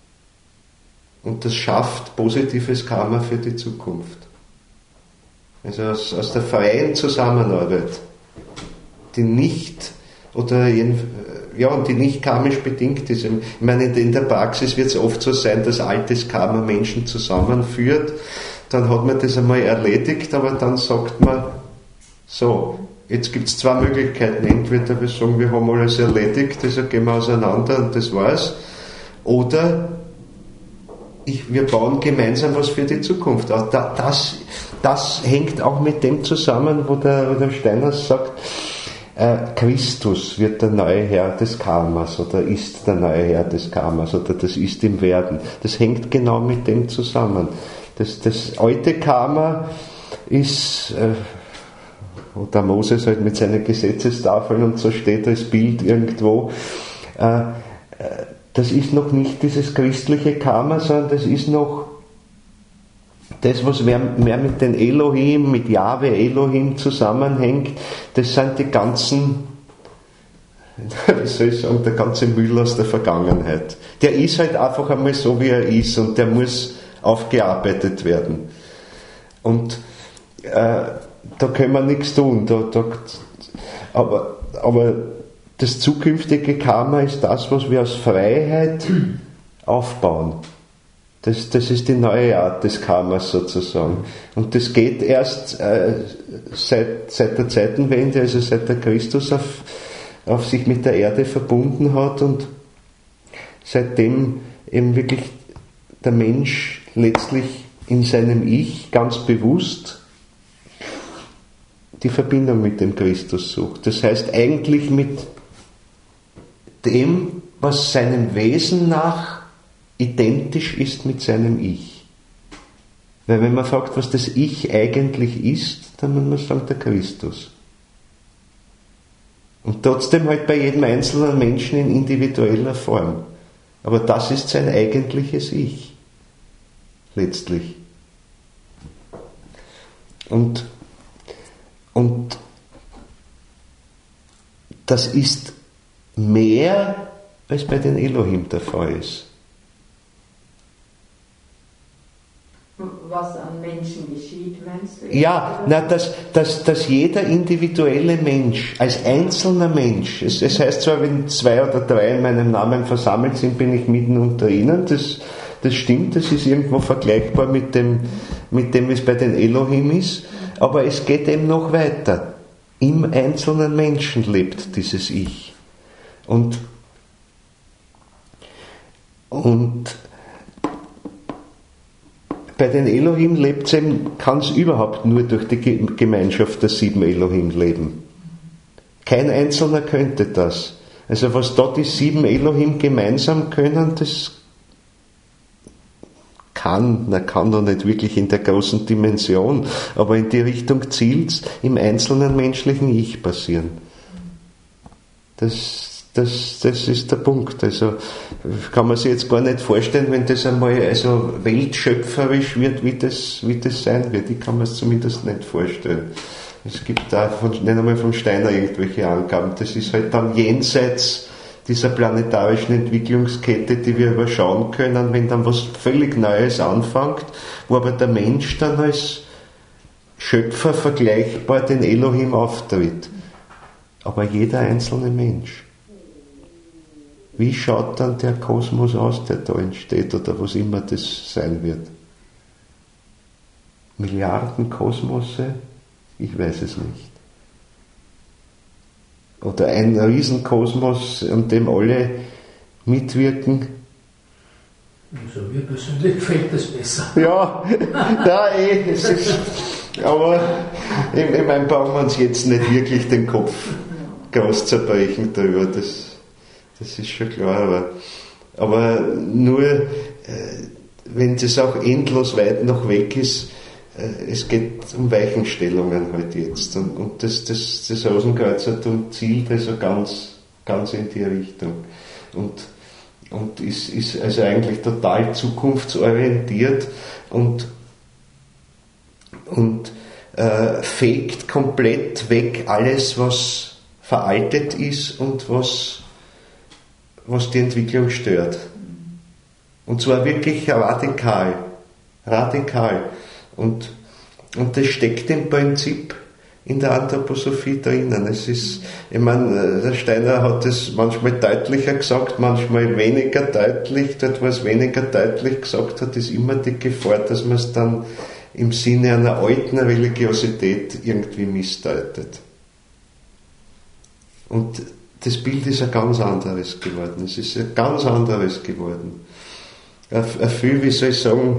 Und das schafft positives Karma für die Zukunft. Also aus, aus der freien Zusammenarbeit, die nicht, oder jeden, ja, und die nicht karmisch bedingt ist. Ich meine, in der Praxis wird es oft so sein, dass altes Karma Menschen zusammenführt. Dann hat man das einmal erledigt, aber dann sagt man, so, jetzt gibt es zwei Möglichkeiten. Entweder wir sagen, wir haben alles erledigt, also gehen wir auseinander und das war's. Oder ich, wir bauen gemeinsam was für die Zukunft. Das, das hängt auch mit dem zusammen, wo der, wo der Steiners sagt, äh, Christus wird der neue Herr des Karmas oder ist der neue Herr des Karmas oder das ist im Werden. Das hängt genau mit dem zusammen. Das, das alte Karma ist, äh, wo der Moses halt mit seinen Gesetzestafeln und so steht als Bild irgendwo, äh, das ist noch nicht dieses christliche Karma, sondern das ist noch das, was mehr, mehr mit den Elohim, mit Jahwe Elohim zusammenhängt. Das sind die ganzen, wie soll ich sagen, der ganze Müll aus der Vergangenheit. Der ist halt einfach einmal so, wie er ist und der muss aufgearbeitet werden. Und äh, da können wir nichts tun. Da, da, aber, aber das zukünftige Karma ist das, was wir aus Freiheit aufbauen. Das, das ist die neue Art des Karmas sozusagen. Und das geht erst äh, seit, seit der Zeitenwende, also seit der Christus auf, auf sich mit der Erde verbunden hat und seitdem eben wirklich der Mensch letztlich in seinem Ich ganz bewusst die Verbindung mit dem Christus sucht. Das heißt eigentlich mit dem, was seinem Wesen nach identisch ist mit seinem Ich. Weil wenn man fragt, was das Ich eigentlich ist, dann muss man sagen, der Christus. Und trotzdem halt bei jedem einzelnen Menschen in individueller Form. Aber das ist sein eigentliches Ich. Letztlich. Und, und das ist mehr, als bei den Elohim der Fall ist. Was an Menschen geschieht, meinst du? Ja, na, dass, dass, dass jeder individuelle Mensch, als einzelner Mensch, es, es heißt zwar, wenn zwei oder drei in meinem Namen versammelt sind, bin ich mitten unter ihnen, das, das stimmt, das ist irgendwo vergleichbar mit dem, mit dem, wie es bei den Elohim ist, aber es geht eben noch weiter. Im einzelnen Menschen lebt dieses Ich. Und, und bei den Elohim lebt es eben, kann es überhaupt nur durch die Gemeinschaft der sieben Elohim leben. Kein Einzelner könnte das. Also was da die sieben Elohim gemeinsam können, das kann, na kann doch nicht wirklich in der großen Dimension, aber in die Richtung zielt's im einzelnen menschlichen Ich passieren. Das, Das, das ist der Punkt. Also kann man sich jetzt gar nicht vorstellen, wenn das einmal also weltschöpferisch wird, wie das, wie das sein wird. Ich kann mir es zumindest nicht vorstellen. Es gibt da von, nicht einmal von Steiner irgendwelche Angaben. Das ist halt dann jenseits dieser planetarischen Entwicklungskette, die wir überschauen können, wenn dann was völlig Neues anfängt, wo aber der Mensch dann als Schöpfer vergleichbar den Elohim auftritt. Aber jeder einzelne Mensch. Wie schaut dann der Kosmos aus, der da entsteht, oder was immer das sein wird? Milliarden Kosmose? Ich weiß es nicht. Oder ein Riesenkosmos, an dem alle mitwirken? Also mir persönlich gefällt das besser. Ja, ja eh, es ist, aber ich, ich meine, brauchen wir uns jetzt nicht wirklich den Kopf groß zerbrechen darüber, das Das ist schon klar, aber, aber nur, äh, wenn das auch endlos weit noch weg ist, äh, es geht um Weichenstellungen halt jetzt. Und, und das, das, das Rosenkreuzertum zielt also ganz, ganz in die Richtung. Und, und ist, ist also eigentlich total zukunftsorientiert und, und äh, fegt komplett weg alles, was veraltet ist und was was die Entwicklung stört. Und zwar wirklich radikal. Radikal. Und, und das steckt im Prinzip in der Anthroposophie drinnen. Es ist, ich meine, der Steiner hat es manchmal deutlicher gesagt, manchmal weniger deutlich. Dort, wo es weniger deutlich gesagt hat, ist immer die Gefahr, dass man es dann im Sinne einer alten Religiosität irgendwie missdeutet. Und das Bild ist ein ganz anderes geworden. Es ist ein ganz anderes geworden. Ein, ein viel, wie soll ich sagen,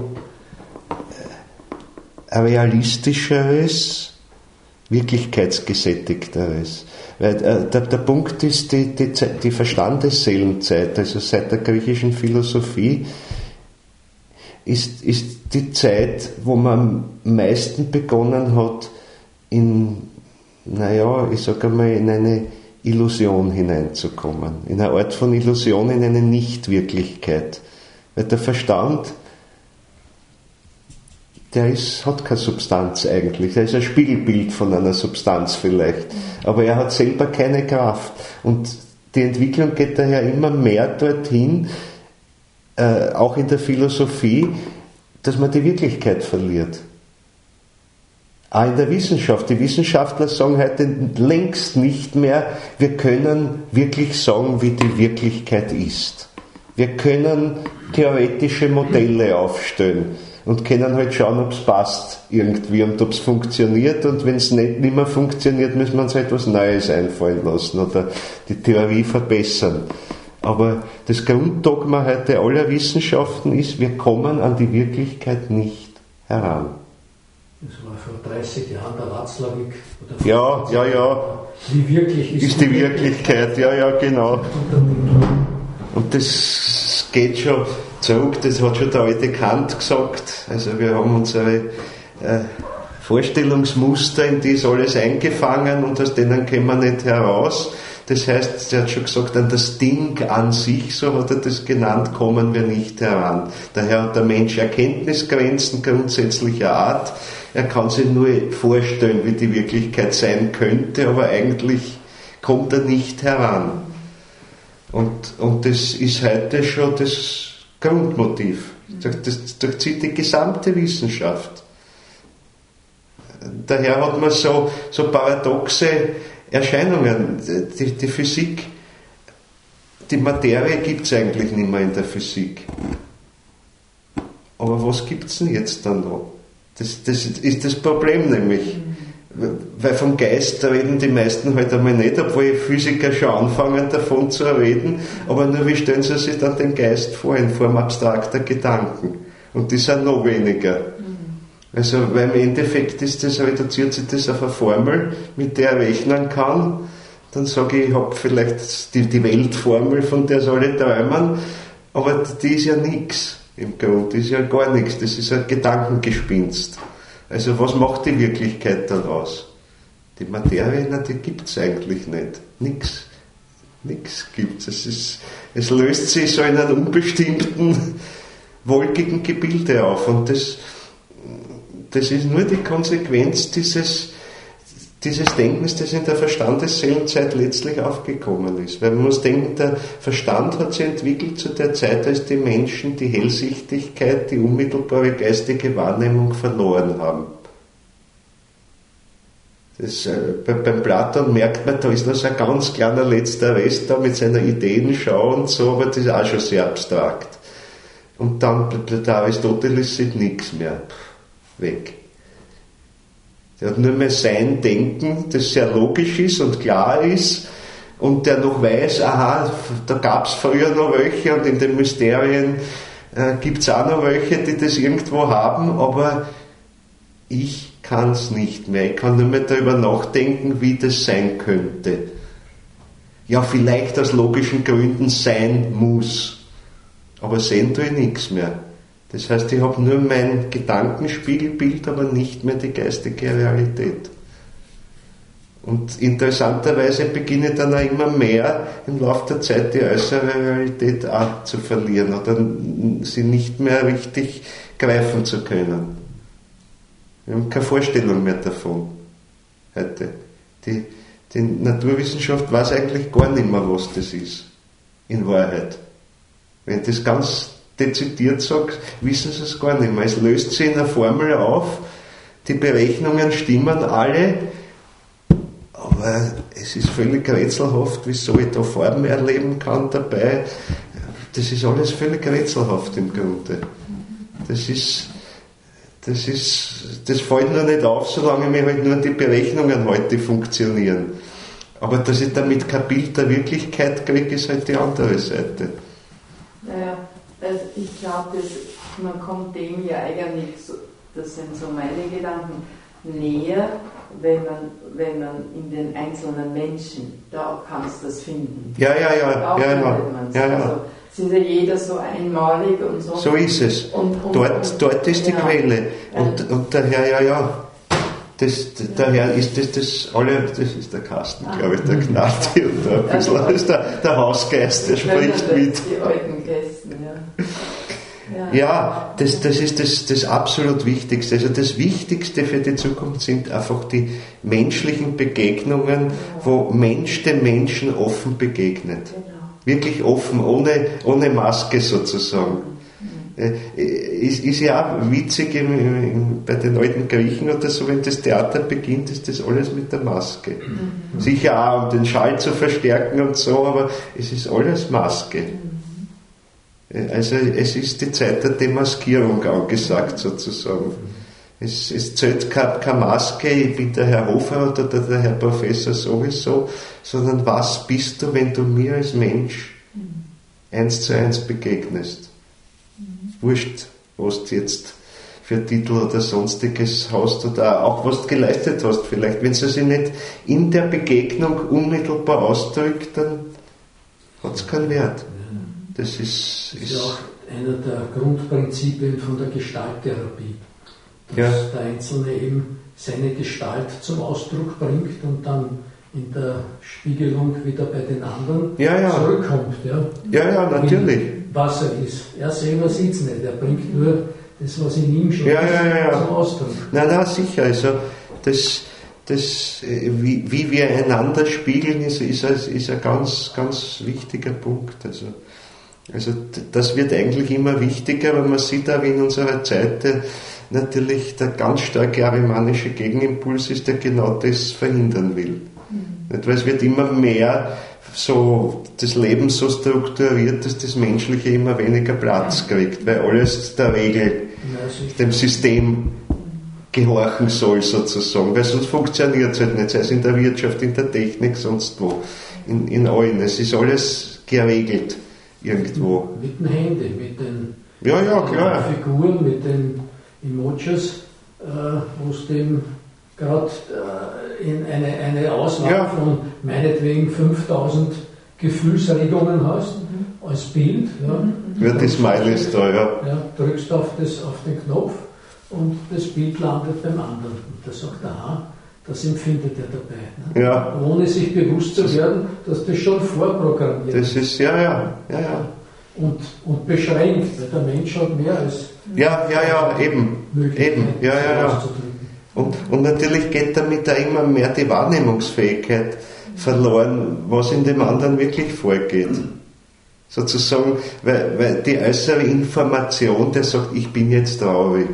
ein realistischeres, wirklichkeitsgesättigteres. Weil äh, der, der Punkt ist die, die, die Verstandesseelenzeit, also seit der griechischen Philosophie, ist, ist die Zeit, wo man am meisten begonnen hat, in, naja, ich sage einmal, in eine Illusion hineinzukommen, in eine Art von Illusion, in eine Nichtwirklichkeit. Weil der Verstand, der ist, hat keine Substanz eigentlich, der ist ein Spiegelbild von einer Substanz vielleicht, aber er hat selber keine Kraft. Und die Entwicklung geht daher immer mehr dorthin, äh, auch in der Philosophie, dass man die Wirklichkeit verliert. Auch in der Wissenschaft. Die Wissenschaftler sagen heute längst nicht mehr, wir können wirklich sagen, wie die Wirklichkeit ist. Wir können theoretische Modelle aufstellen und können halt schauen, ob es passt irgendwie und ob es funktioniert, und wenn es nicht, nicht mehr funktioniert, müssen wir uns halt etwas Neues einfallen lassen oder die Theorie verbessern. Aber das Grunddogma heute aller Wissenschaften ist, wir kommen an die Wirklichkeit nicht heran. Das war vor dreißig Jahren der Watzlawick. Ja, ja, ja. Wie wirklich ist, ist die Wirklichkeit? Ja, ja, genau. Und das geht schon zurück, das hat schon der alte Kant gesagt. Also wir haben unsere äh, Vorstellungsmuster, in die ist alles eingefangen und aus denen kommen wir nicht heraus. Das heißt, er hat schon gesagt, an das Ding an sich, so hat er das genannt, kommen wir nicht heran. Daher hat der Mensch Erkenntnisgrenzen grundsätzlicher Art. Er kann sich nur vorstellen, wie die Wirklichkeit sein könnte, aber eigentlich kommt er nicht heran. Und, und das ist heute schon das Grundmotiv. Das durchzieht die gesamte Wissenschaft. Daher hat man so, so paradoxe Erscheinungen. Die, die Physik, die Materie gibt es eigentlich nicht mehr in der Physik. Aber was gibt es denn jetzt dann noch? Das, das ist das Problem nämlich. Weil vom Geist reden die meisten halt einmal nicht, obwohl Physiker schon anfangen davon zu reden, aber nur wie stellen sie sich dann den Geist vor, in Form abstrakter Gedanken. Und die sind noch weniger. Also, weil im Endeffekt ist das, reduziert sich das auf eine Formel, mit der er rechnen kann. Dann sage ich, ich habe vielleicht die, die Weltformel, von der sie alle träumen, aber die ist ja nichts im Grund, die ist ja gar nichts, das ist ein Gedankengespinst. Also was macht die Wirklichkeit dann aus? Die Materie, na, die gibt es eigentlich nicht. Nichts. nichts gibt. Es, ist, es löst sich so in einem unbestimmten, wolkigen Gebilde auf. Und das, das ist nur die Konsequenz dieses, dieses Denkens, das in der Verstandesseelenzeit letztlich aufgekommen ist. Weil man muss denken, der Verstand hat sich entwickelt zu der Zeit, als die Menschen die Hellsichtigkeit, die unmittelbare geistige Wahrnehmung verloren haben. Das, äh, bei, beim Platon merkt man, da ist noch so ein ganz kleiner letzter Rest da mit seiner Ideenschau und so, aber das ist auch schon sehr abstrakt. Und dann, der Aristoteles sieht nichts mehr. Weg. Der hat nur mehr sein Denken, das sehr logisch ist und klar ist und der noch weiß, aha, da gab es früher noch welche und in den Mysterien äh, gibt es auch noch welche, die das irgendwo haben, aber ich kann es nicht mehr. Ich kann nur mehr darüber nachdenken, wie das sein könnte. Ja, vielleicht aus logischen Gründen sein muss. Aber sehen tue ich nichts mehr. Das heißt, ich habe nur mein Gedankenspiegelbild, aber nicht mehr die geistige Realität. Und interessanterweise beginne ich dann auch immer mehr im Laufe der Zeit die äußere Realität auch zu verlieren oder sie nicht mehr richtig greifen zu können. Wir haben keine Vorstellung mehr davon heute. Die, die Naturwissenschaft weiß eigentlich gar nicht mehr, was das ist, in Wahrheit. Wenn ich das ganz dezidiert sage, wissen sie es gar nicht mehr. Es löst sich in einer Formel auf, die Berechnungen stimmen alle, aber es ist völlig rätselhaft, wieso ich da Farben erleben kann dabei. Das ist alles völlig rätselhaft im Grunde. Das ist Das, ist, das fällt nur nicht auf, solange mir halt nur die Berechnungen heute funktionieren. Aber dass ich damit kein Bild der Wirklichkeit kriege, ist halt die andere Seite. Naja, also ich glaube, man kommt dem ja eigentlich, so, das sind so meine Gedanken, näher, wenn man, wenn man in den einzelnen Menschen, da kannst du das finden. Ja, ja, ja. ja, ja, ja, ja. Also, sind ja jeder so einmalig und so. So ist es. Und, und, dort, und, dort ist die ja, Quelle. Und, und daher, ja, ja, das, daher ist das, das alle, das ist der Kasten, ah, glaube ich, der Gnadi und der, ein bisschen, das ist der, der Hausgeist, der spricht mit. Die alten Kästen, ja. Ja, ja das, das ist das, das absolut Wichtigste. Also das Wichtigste für die Zukunft sind einfach die menschlichen Begegnungen, wo Mensch dem Menschen offen begegnet. Genau. Wirklich offen, ohne, ohne Maske sozusagen. Mhm. Ist, ist ja auch witzig im, im, bei den alten Griechen oder so, wenn das Theater beginnt, ist das alles mit der Maske. Mhm. Sicher auch, um den Schall zu verstärken und so, aber es ist alles Maske. Mhm. Also es ist die Zeit der Demaskierung angesagt sozusagen. Es, es zählt keine, keine Maske, ich bin der Herr Hofer oder der, der Herr Professor sowieso, sondern was bist du, wenn du mir als Mensch mhm. eins zu eins begegnest. Mhm. Wurscht, was du jetzt für Titel oder sonstiges hast oder auch was du geleistet hast vielleicht. Wenn es sich nicht in der Begegnung unmittelbar ausdrückt, dann hat es keinen Wert. Das ist, das ist ja auch einer der Grundprinzipien von der Gestalttherapie. Dass ja. der Einzelne eben seine Gestalt zum Ausdruck bringt und dann in der Spiegelung wieder bei den anderen ja, ja. zurückkommt. Ja, ja, ja natürlich. Was er ist. Er selber sieht es nicht, er bringt nur das, was in ihm schon ja, ist, ja, ja. zum Ausdruck. Nein, nein, sicher. Also das, das, wie, wie wir einander spiegeln, ist, ist, ist ein ganz, ganz wichtiger Punkt. Also, also das wird eigentlich immer wichtiger, weil man sieht auch, wie in unserer Zeit natürlich der ganz starke arimanische Gegenimpuls ist, der genau das verhindern will. Mhm. Weil es wird immer mehr so das Leben so strukturiert, dass das Menschliche immer weniger Platz kriegt, weil alles der Regel, dem System gehorchen soll sozusagen, weil sonst funktioniert es halt nicht, sei es in der Wirtschaft, in der Technik, sonst wo, in, in allen. Es ist alles geregelt irgendwo. Mit den Händen, mit den, ja, ja, klar. Figuren, mit den Emojis, äh, wo es dem gerade äh, in eine, eine Auswahl ja. von meinetwegen fünftausend Gefühlsregungen hast, mhm. als Bild. Ja, ja die Smileys da, ja. ja. Drückst auf, das, auf den Knopf und das Bild landet beim anderen. Und da sagt er, aha, das empfindet er dabei. Ne? Ja. Ohne sich bewusst zu werden, dass das schon vorprogrammiert ist. Das ist, ja, ja, ja, ja. Und, und beschränkt, weil der Mensch hat mehr als ja, ja, ja, eben, eben, ja, ja, ja. Und, und natürlich geht damit auch immer mehr die Wahrnehmungsfähigkeit verloren, was in dem anderen wirklich vorgeht. Sozusagen, weil, weil die äußere Information, der sagt, ich bin jetzt traurig,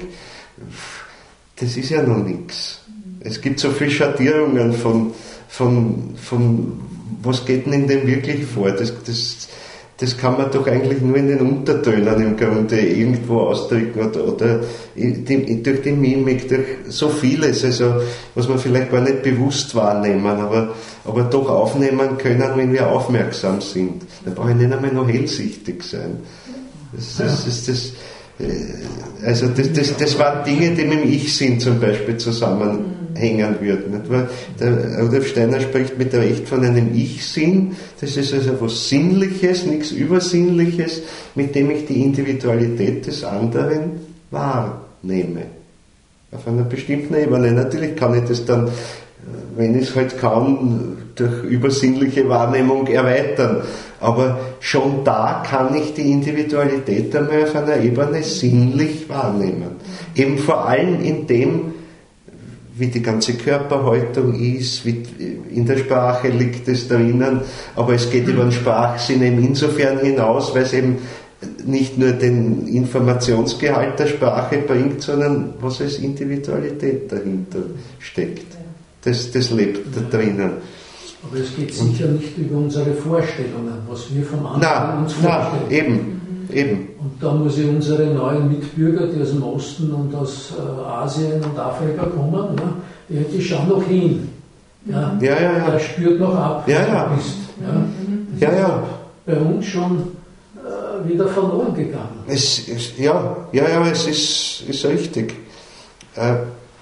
das ist ja noch nichts. Es gibt so viele Schattierungen von, von, von was geht denn in dem wirklich vor. Das, das, das kann man doch eigentlich nur in den Untertönen im Grunde irgendwo ausdrücken oder, oder die, durch die Mimik, durch so vieles, also was wir vielleicht gar nicht bewusst wahrnehmen, aber, aber doch aufnehmen können, wenn wir aufmerksam sind. Da brauche ich nicht einmal noch hellsichtig sein. Das, das, das, das, also das, das, das waren Dinge, die mit dem Ich-Sinn zum Beispiel zusammenhängen würden. Nicht? Weil der Rudolf Steiner spricht mit Recht von einem Ich-Sinn. Das ist also was Sinnliches, nichts Übersinnliches, mit dem ich die Individualität des anderen wahrnehme. Auf einer bestimmten Ebene. Natürlich kann ich das dann, wenn ich es halt kann, durch übersinnliche Wahrnehmung erweitern. Aber schon da kann ich die Individualität einmal auf einer Ebene sinnlich wahrnehmen. Eben vor allem in dem, wie die ganze Körperhaltung ist, wie in der Sprache liegt es drinnen, aber es geht über den Sprachsinn eben insofern hinaus, weil es eben nicht nur den Informationsgehalt der Sprache bringt, sondern was als Individualität dahinter steckt. Das, das lebt da drinnen. Aber es geht sicher nicht über unsere Vorstellungen, was wir vom anderen nein, uns vorstellen. Nein, eben, eben. Und da muss ich unsere neuen Mitbürger, die aus dem Osten und aus äh, Asien und Afrika kommen, ne, die, die schauen noch hin. Ja, ja, ja, ja. Der spürt noch ab, ja, was ja. du bist. Ja. Das ja, ja. bei uns schon äh, wieder verloren gegangen. Es, es, ja, ja, ja, es ist, ist richtig. Äh,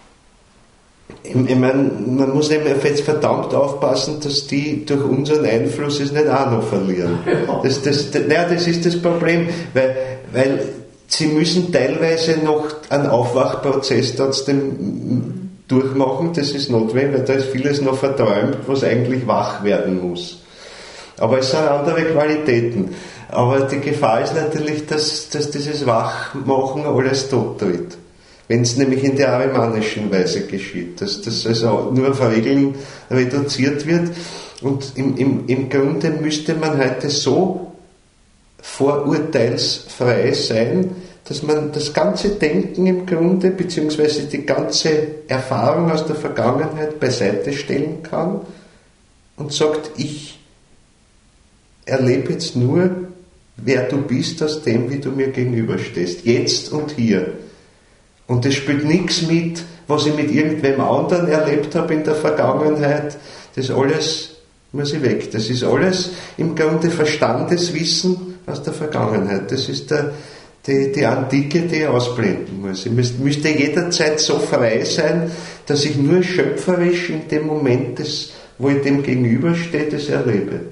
Ich meine, man muss eben jetzt verdammt aufpassen, dass die durch unseren Einfluss es nicht auch noch verlieren. Das, das, das, naja, das ist das Problem, weil, weil sie müssen teilweise noch einen Aufwachprozess trotzdem durchmachen, das ist notwendig, weil da ist vieles noch verträumt, was eigentlich wach werden muss. Aber es sind andere Qualitäten. Aber die Gefahr ist natürlich, dass, dass dieses Wachmachen alles tot tritt. Wenn es nämlich in der arimanischen Weise geschieht, dass das also nur auf Regeln reduziert wird. Und im, im, im Grunde müsste man heute so vorurteilsfrei sein, dass man das ganze Denken im Grunde, beziehungsweise die ganze Erfahrung aus der Vergangenheit beiseite stellen kann und sagt, ich erlebe jetzt nur, wer du bist aus dem, wie du mir gegenüberstehst, jetzt und hier. Und das spielt nichts mit, was ich mit irgendwem anderen erlebt habe in der Vergangenheit. Das alles muss ich weg. Das ist alles im Grunde Verstandeswissen aus der Vergangenheit. Das ist der, die, die Antike, die ich ausblenden muss. Ich müsste, müsste jederzeit so frei sein, dass ich nur schöpferisch in dem Moment, des, wo ich dem gegenüberstehe, das erlebe.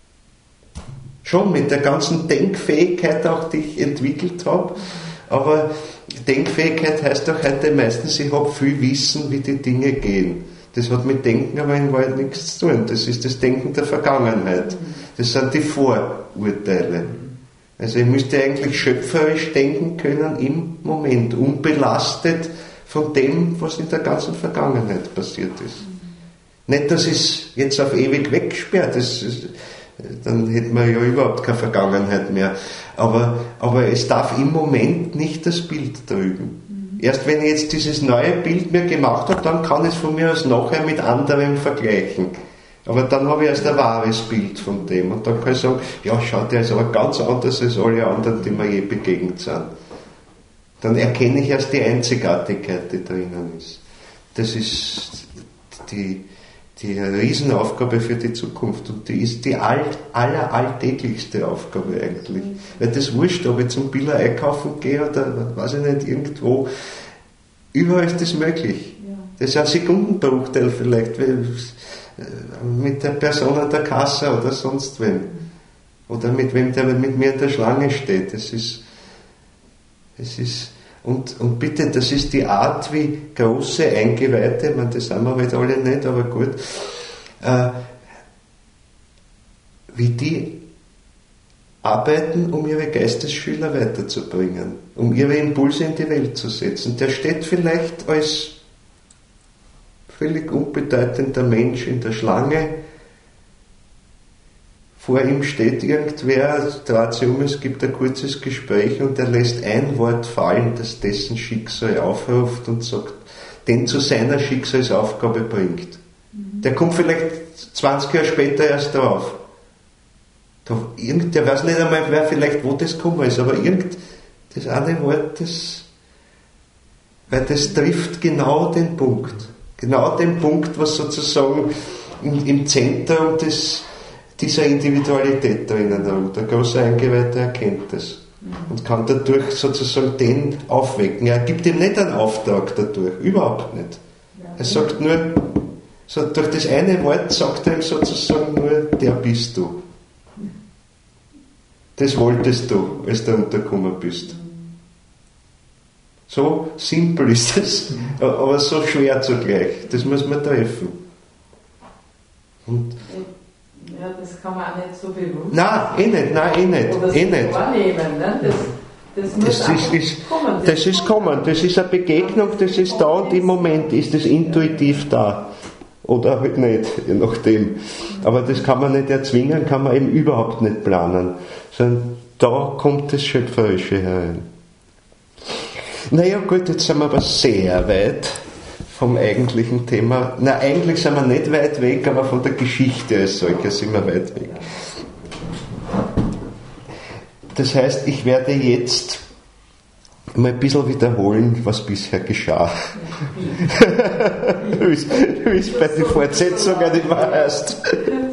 Schon mit der ganzen Denkfähigkeit auch, die ich entwickelt habe, aber Denkfähigkeit heißt auch heute meistens, ich habe viel Wissen, wie die Dinge gehen. Das hat mit Denken aber in Wahrheit nichts zu tun. Das ist das Denken der Vergangenheit. Das sind die Vorurteile. Also ich müsste eigentlich schöpferisch denken können im Moment, unbelastet von dem, was in der ganzen Vergangenheit passiert ist. Nicht, dass ich es jetzt auf ewig wegsperre, das ist, dann hätten wir ja überhaupt keine Vergangenheit mehr. Aber, aber es darf im Moment nicht das Bild trüben. Mhm. Erst wenn ich jetzt dieses neue Bild mir gemacht habe, dann kann ich es von mir aus nachher mit anderem vergleichen. Aber dann habe ich erst ein wahres Bild von dem. Und dann kann ich sagen, ja schau, der ist aber ganz anders als alle anderen, die mir je begegnet sind. Dann erkenne ich erst die Einzigartigkeit, die drinnen ist. Das ist die die Riesenaufgabe für die Zukunft und die ist die alt, aller alltäglichste Aufgabe eigentlich. Weil das wurscht, ob ich zum Biller einkaufen gehe oder weiß ich nicht, irgendwo, überall ist das möglich. Ja. Das ist ein Sekundenbruchteil vielleicht, mit der Person an der Kasse oder sonst wem. Oder mit wem, der mit mir in der Schlange steht. Das ist, das ist Und, und bitte, das ist die Art, wie große Eingeweihte, ich meine, das sind wir halt alle nicht, aber gut, äh, wie die arbeiten, um ihre Geistesschüler weiterzubringen, um ihre Impulse in die Welt zu setzen. Der steht vielleicht als völlig unbedeutender Mensch in der Schlange, vor ihm steht irgendwer, dreht sich um, es gibt ein kurzes Gespräch und er lässt ein Wort fallen, das dessen Schicksal aufruft und sagt, den zu seiner Schicksalsaufgabe bringt. Der kommt vielleicht zwanzig Jahre später erst drauf. Der weiß nicht einmal, wer vielleicht wo das gekommen ist, aber irgend das eine Wort, das, weil das trifft genau den Punkt. Genau den Punkt, was sozusagen im, im Zentrum des, dieser Individualität drinnen ruht. Der große Eingeweihte erkennt das und kann dadurch sozusagen den aufwecken. Er gibt ihm nicht einen Auftrag dadurch, überhaupt nicht. Er sagt nur, so durch das eine Wort sagt er ihm sozusagen nur, der bist du. Das wolltest du, als du untergekommen bist. So simpel ist es, aber so schwer zugleich. Das muss man treffen. Und ja, das kann man auch nicht so bewusst. Nein, eh nicht, nein, eh nicht. Oder eh nicht. Wahrnehmen, ne? Das, das muss das ist, ist, kommen. Das, das ist kommen, das ist eine Begegnung, das ist da und im Moment ist es intuitiv da. Oder halt nicht, je nachdem. Aber das kann man nicht erzwingen, kann man eben überhaupt nicht planen. Sondern da kommt das Schöpferische herein. Naja gut, jetzt sind wir aber sehr weit vom eigentlichen Thema. Na, eigentlich sind wir nicht weit weg, aber von der Geschichte als solcher sind wir weit weg. Das heißt, ich werde jetzt mal ein bisschen wiederholen, was bisher geschah. Wie es bei den Fortsetzungen immer heißt.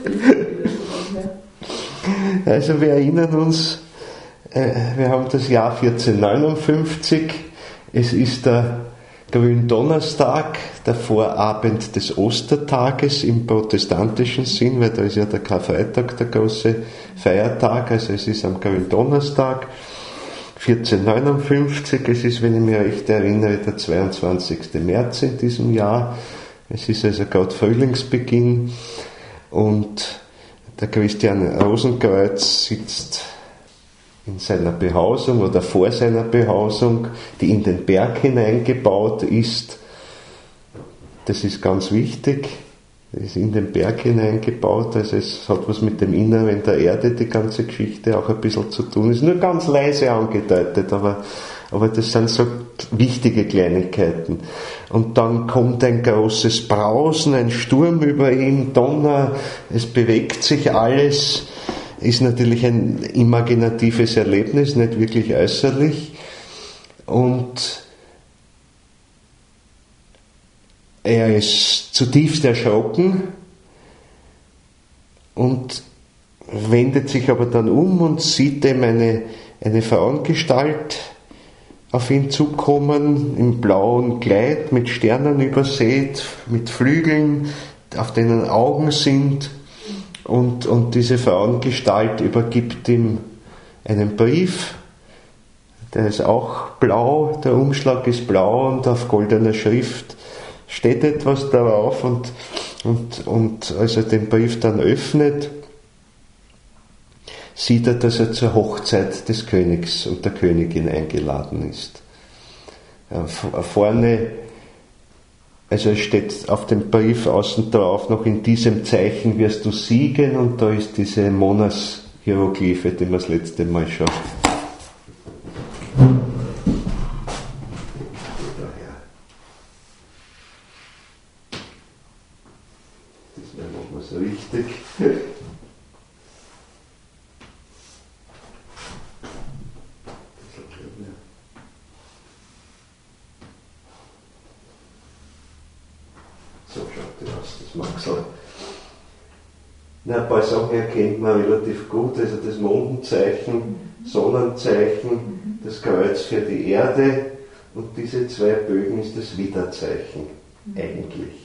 Also wir erinnern uns, äh, wir haben das Jahr vierzehnhundertneunundfünfzig, es ist der Gründonnerstag, der Vorabend des Ostertages im protestantischen Sinn, weil da ist ja der Karfreitag der große Feiertag, also es ist am Gründonnerstag, vierzehnhundertneunundfünfzig, es ist, wenn ich mich recht erinnere, der zweiundzwanzigsten März in diesem Jahr, es ist also gerade Frühlingsbeginn und der Christian Rosenkreuz sitzt in seiner Behausung oder vor seiner Behausung, die in den Berg hineingebaut ist. Das ist ganz wichtig. Das ist in den Berg hineingebaut, also es hat was mit dem Inneren der Erde, die ganze Geschichte auch ein bisschen zu tun. Ist nur ganz leise angedeutet, aber, aber das sind so wichtige Kleinigkeiten. Und dann kommt ein großes Brausen, ein Sturm über ihn, Donner, es bewegt sich alles, ist natürlich ein imaginatives Erlebnis, nicht wirklich äußerlich. Und er ist zutiefst erschrocken und wendet sich aber dann um und sieht eben eine, eine Frauengestalt auf ihn zukommen, im blauen Kleid, mit Sternen übersät, mit Flügeln, auf denen Augen sind. Und, und diese Frauengestalt übergibt ihm einen Brief, der ist auch blau, der Umschlag ist blau und auf goldener Schrift steht etwas darauf und, und, und als er den Brief dann öffnet, sieht er, dass er zur Hochzeit des Königs und der Königin eingeladen ist. Vorne, also es steht auf dem Brief außen drauf, noch in diesem Zeichen wirst du siegen, und da ist diese Monas-Hieroglyphe, die wir das letzte Mal schon so richtig. So schaut die aus, das mag sein. Na, ein paar Sachen erkennt man relativ gut, also das Mondenzeichen, Sonnenzeichen, das Kreuz für die Erde, und diese zwei Bögen ist das Widderzeichen, eigentlich.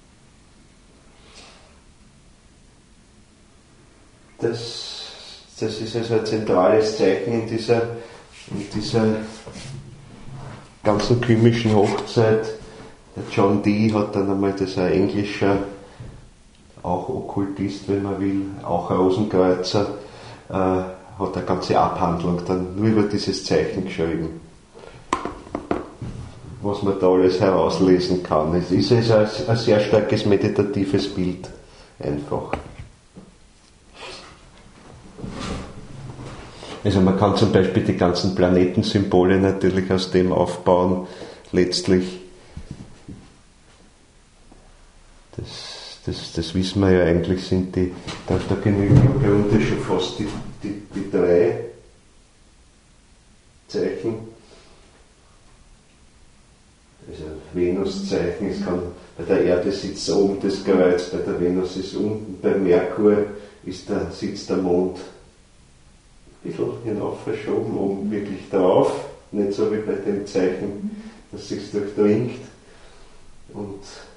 Das, das ist also ein zentrales Zeichen in dieser, in dieser ganzen chemischen Hochzeit, der John Dee hat dann einmal, das ist ein englischer, auch Okkultist, wenn man will, auch Rosenkreuzer, äh, hat eine ganze Abhandlung dann nur über dieses Zeichen geschrieben. Was man da alles herauslesen kann. Es ist also ein, ein sehr starkes meditatives Bild, einfach. Also man kann zum Beispiel die ganzen Planetensymbole natürlich aus dem aufbauen, letztlich. Das, das, das wissen wir ja eigentlich, sind die, da, da genügen im Grunde schon fast die, die, die drei Zeichen. Also Venuszeichen, es kann, bei der Erde sitzt oben das Kreuz, bei der Venus ist unten, bei Merkur ist der, sitzt der Mond ein bisschen hinauf verschoben, oben wirklich drauf, nicht so wie bei dem Zeichen, das sich durchdringt. Und,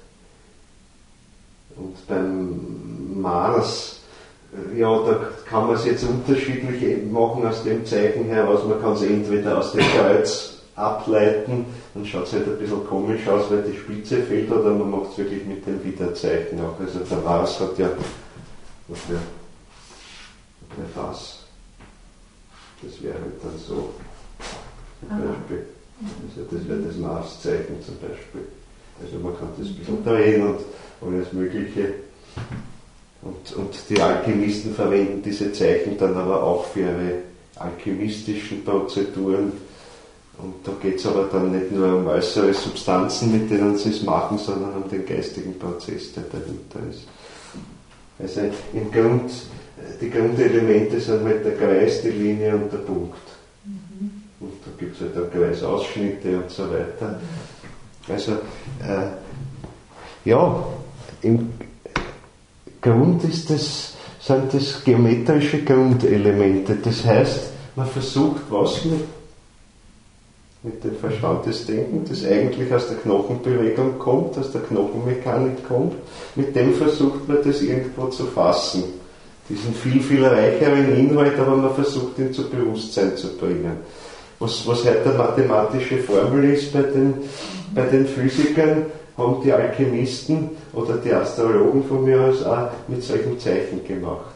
und beim Mars, ja, da kann man es jetzt unterschiedlich machen aus dem Zeichen heraus. Man kann es entweder aus dem Kreuz ableiten, dann schaut es halt ein bisschen komisch aus, weil die Spitze fehlt, oder man macht es wirklich mit dem Widerzeichen auch. Also der Mars hat ja, was wäre der Fass? Das wäre dann so, zum Beispiel. Also das wäre das Marszeichen zum Beispiel. Also man kann das ein bisschen drehen und alles Mögliche. Und, und die Alchemisten verwenden diese Zeichen dann aber auch für ihre alchemistischen Prozeduren. Und da geht es aber dann nicht nur um äußere Substanzen, mit denen sie es machen, sondern um den geistigen Prozess, der dahinter ist. Also im Grund, die Grundelemente sind halt der Kreis, die Linie und der Punkt. Mhm. Und da gibt es halt auch Kreisausschnitte und so weiter. Also, äh, ja, im Grund ist das, sind das geometrische Grundelemente. Das heißt, man versucht was mit, mit dem Verstand des Denkens, das eigentlich aus der Knochenbewegung kommt, aus der Knochenmechanik kommt, mit dem versucht man das irgendwo zu fassen. Diesen viel, viel reicheren Inhalt, aber man versucht ihn zu Bewusstsein zu bringen. Was, was heute eine mathematische Formel ist bei den, bei den Physikern, haben die Alchemisten oder die Astrologen von mir aus auch mit solchen Zeichen gemacht.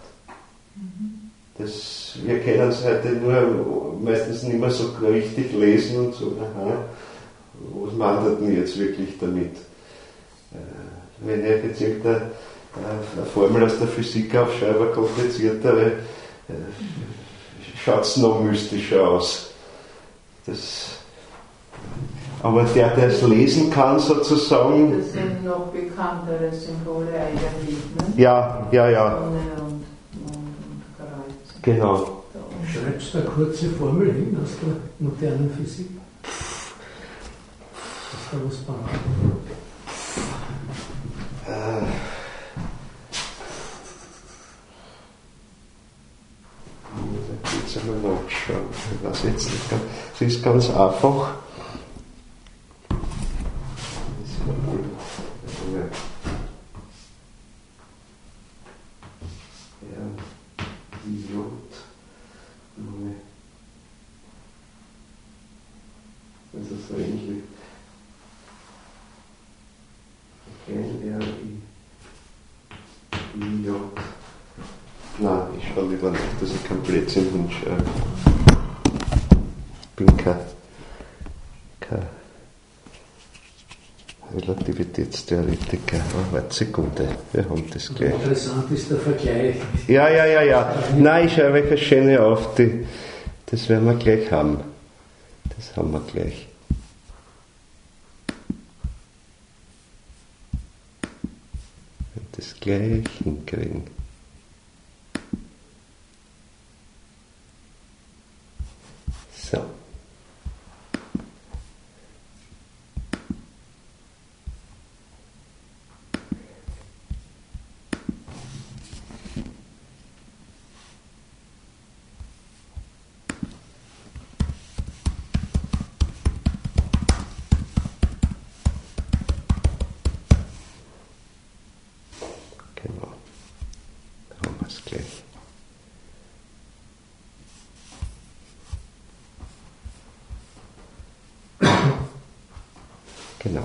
Das, wir können es heute nur meistens nicht mehr so richtig lesen und so, aha, was meint denn jetzt wirklich damit? Wenn ich jetzt irgendeine eine Formel aus der Physik aufschreibe, eine kompliziertere, schaut es noch mystischer aus. Das, aber der, der es lesen kann, sozusagen. Das sind noch bekanntere Symbole eigentlich, ne? Ja, ja, ja. Sonne und Mond und Kreuz. Genau. Schreibst du eine kurze Formel hin aus der modernen Physik? Ist da was parat? Äh. Da geht es einmal nachschauen. Ich weiß jetzt nicht ganz. Es ist ganz einfach. Das ist so ähnlich. L R I J. Nein, ich schaue lieber nicht, dass ich kein Blödsinn hinschreibe. Ich bin kein, kein Relativitätstheoretiker. Oh, warte Sekunde, wir haben das gleich. Interessant ist der Vergleich. Ja, ja, ja, ja. Nein, ich schreibe euch eine schöne auf, die, das werden wir gleich haben. Das haben wir gleich. Das gleich hinkriegen. So. Genau. Interessant ist der Vergleich. Genau. Genau.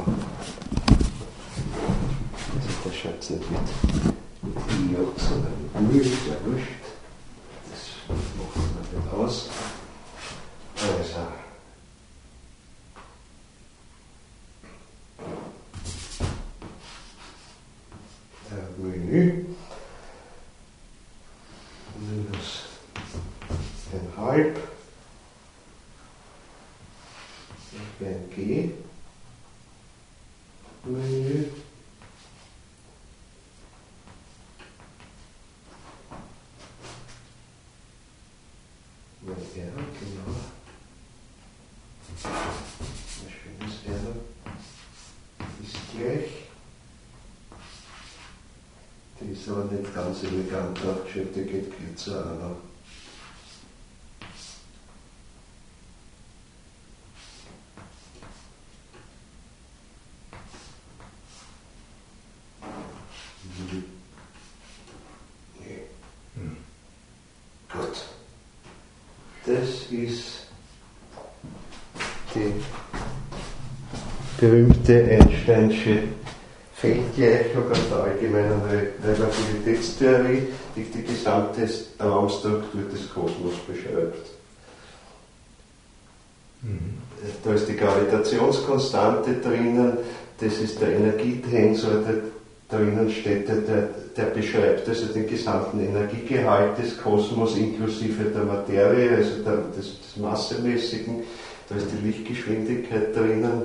Also das schaut jetzt nicht mit I, sondern mit Müll, ist ja wurscht. Das machen wir nicht aus. Also. Der Menü. Minus einhalb. Ein G. Menü. Mein R, genau. Ein schönes R ist gleich. Die ist aber nicht ganz elegant aufgeschrieben, die geht kürzer auch noch. Das ist die berühmte Einsteinsche Feldgleichung aus der allgemeinen Relativitätstheorie, die die gesamte Raumstruktur des Kosmos beschreibt. Mhm. Da ist die Gravitationskonstante drinnen, das ist der Energietensor, der drinnen steht, der, der beschreibt also den gesamten Energiegehalt des Kosmos inklusive der Materie, also der, des, des Massemäßigen. Da ist die Lichtgeschwindigkeit drinnen.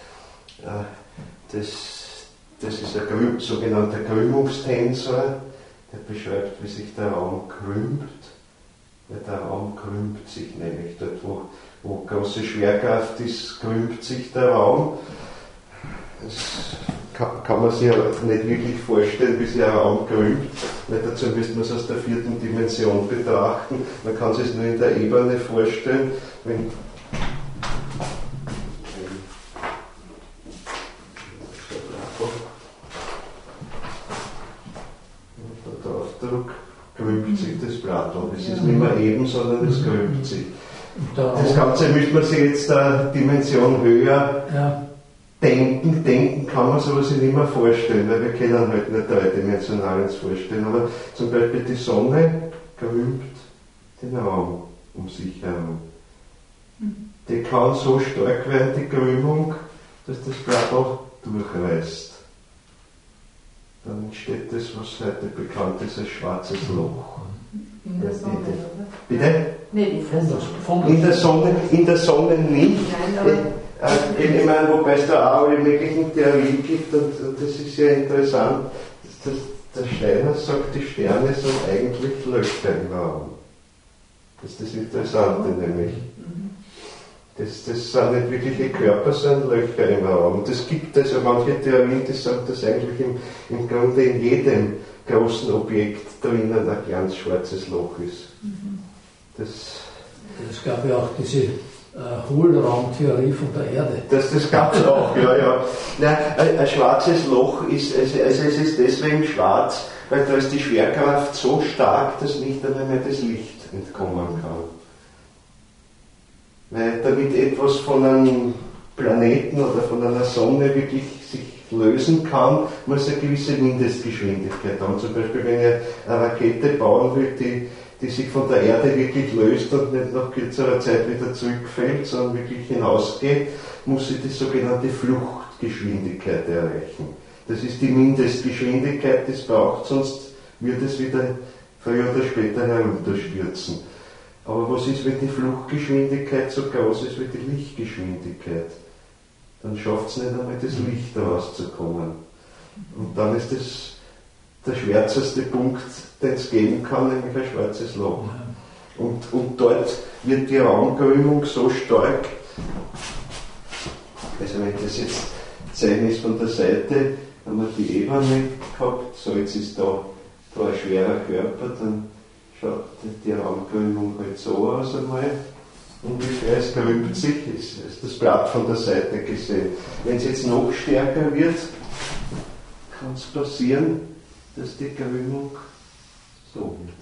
Das, das ist ein sogenannter Krümmungstensor, der beschreibt, wie sich der Raum krümmt. Weil der Raum krümmt sich nämlich. Dort, wo, wo große Schwerkraft ist, krümmt sich der Raum. Das kann, kann man sich aber nicht wirklich vorstellen, wie sich ein Raum krümmt, weil dazu müsste man es aus der vierten Dimension betrachten. Man kann sich es nur in der Ebene vorstellen, wenn der Aufdruck krümmt sich das Platon. Es ist nicht mehr eben, sondern es krümmt sich. Das Ganze müsste man sich jetzt eine Dimension höher ja. Denken, denken kann man sowas nicht mehr vorstellen, weil wir können halt nicht dreidimensional uns vorstellen, aber zum Beispiel die Sonne krümmt den Raum um sich herum. Die kann so stark werden, die Krümmung, dass das Blatt durchreißt. Dann entsteht das, was heute bekannt ist als schwarzes Loch. In der Sonne, oder? Bitte? Nee, in der Sonne. In der Sonne, in der Sonne nicht. Nein, aber Äh, ich meine, wobei es da auch alle möglichen Theorien gibt, und, und das ist ja interessant, dass, dass der Steiner sagt, die Sterne sind eigentlich Löcher im Raum. Das ist das Interessante nämlich. Das, das sind nicht wirkliche Körper, sondern Löcher im Raum. Und es gibt also manche Theorien, die sagen, dass eigentlich im, im Grunde in jedem großen Objekt drinnen ein kleines schwarzes Loch ist. Das, es gab ja auch diese Uh, Hohlraumtheorie von der Erde. Das, das gab es auch, ja, ja. Nein, ein, ein schwarzes Loch ist, also, also es ist deswegen schwarz, weil da ist die Schwerkraft so stark, dass nicht einmal mehr das Licht entkommen kann. Weil damit etwas von einem Planeten oder von einer Sonne wirklich sich lösen kann, muss eine gewisse Mindestgeschwindigkeit haben. Zum Beispiel, wenn ihr eine Rakete bauen will, die die sich von der Erde wirklich löst und nicht nach kürzerer Zeit wieder zurückfällt, sondern wirklich hinausgeht, muss sie die sogenannte Fluchtgeschwindigkeit erreichen. Das ist die Mindestgeschwindigkeit, die es braucht, sonst wird es wieder früher oder später herunterstürzen. Aber was ist, wenn die Fluchtgeschwindigkeit so groß ist wie die Lichtgeschwindigkeit? Dann schafft es nicht einmal, das Licht rauszukommen. Und dann ist das der schwärzeste Punkt, den es geben kann, nämlich ein schwarzes Loch. Und, und dort wird die Raumkrümmung so stark, also wenn ich das jetzt zeigen ist von der Seite, haben wir die Ebene gehabt, so jetzt ist da, da ein schwerer Körper, dann schaut die Raumkrümmung halt so aus einmal. Ungefähr, es krümmt sich, ist, ist das Blatt von der Seite gesehen. Wenn es jetzt noch stärker wird, kann es passieren, dass die Krümmung so wird.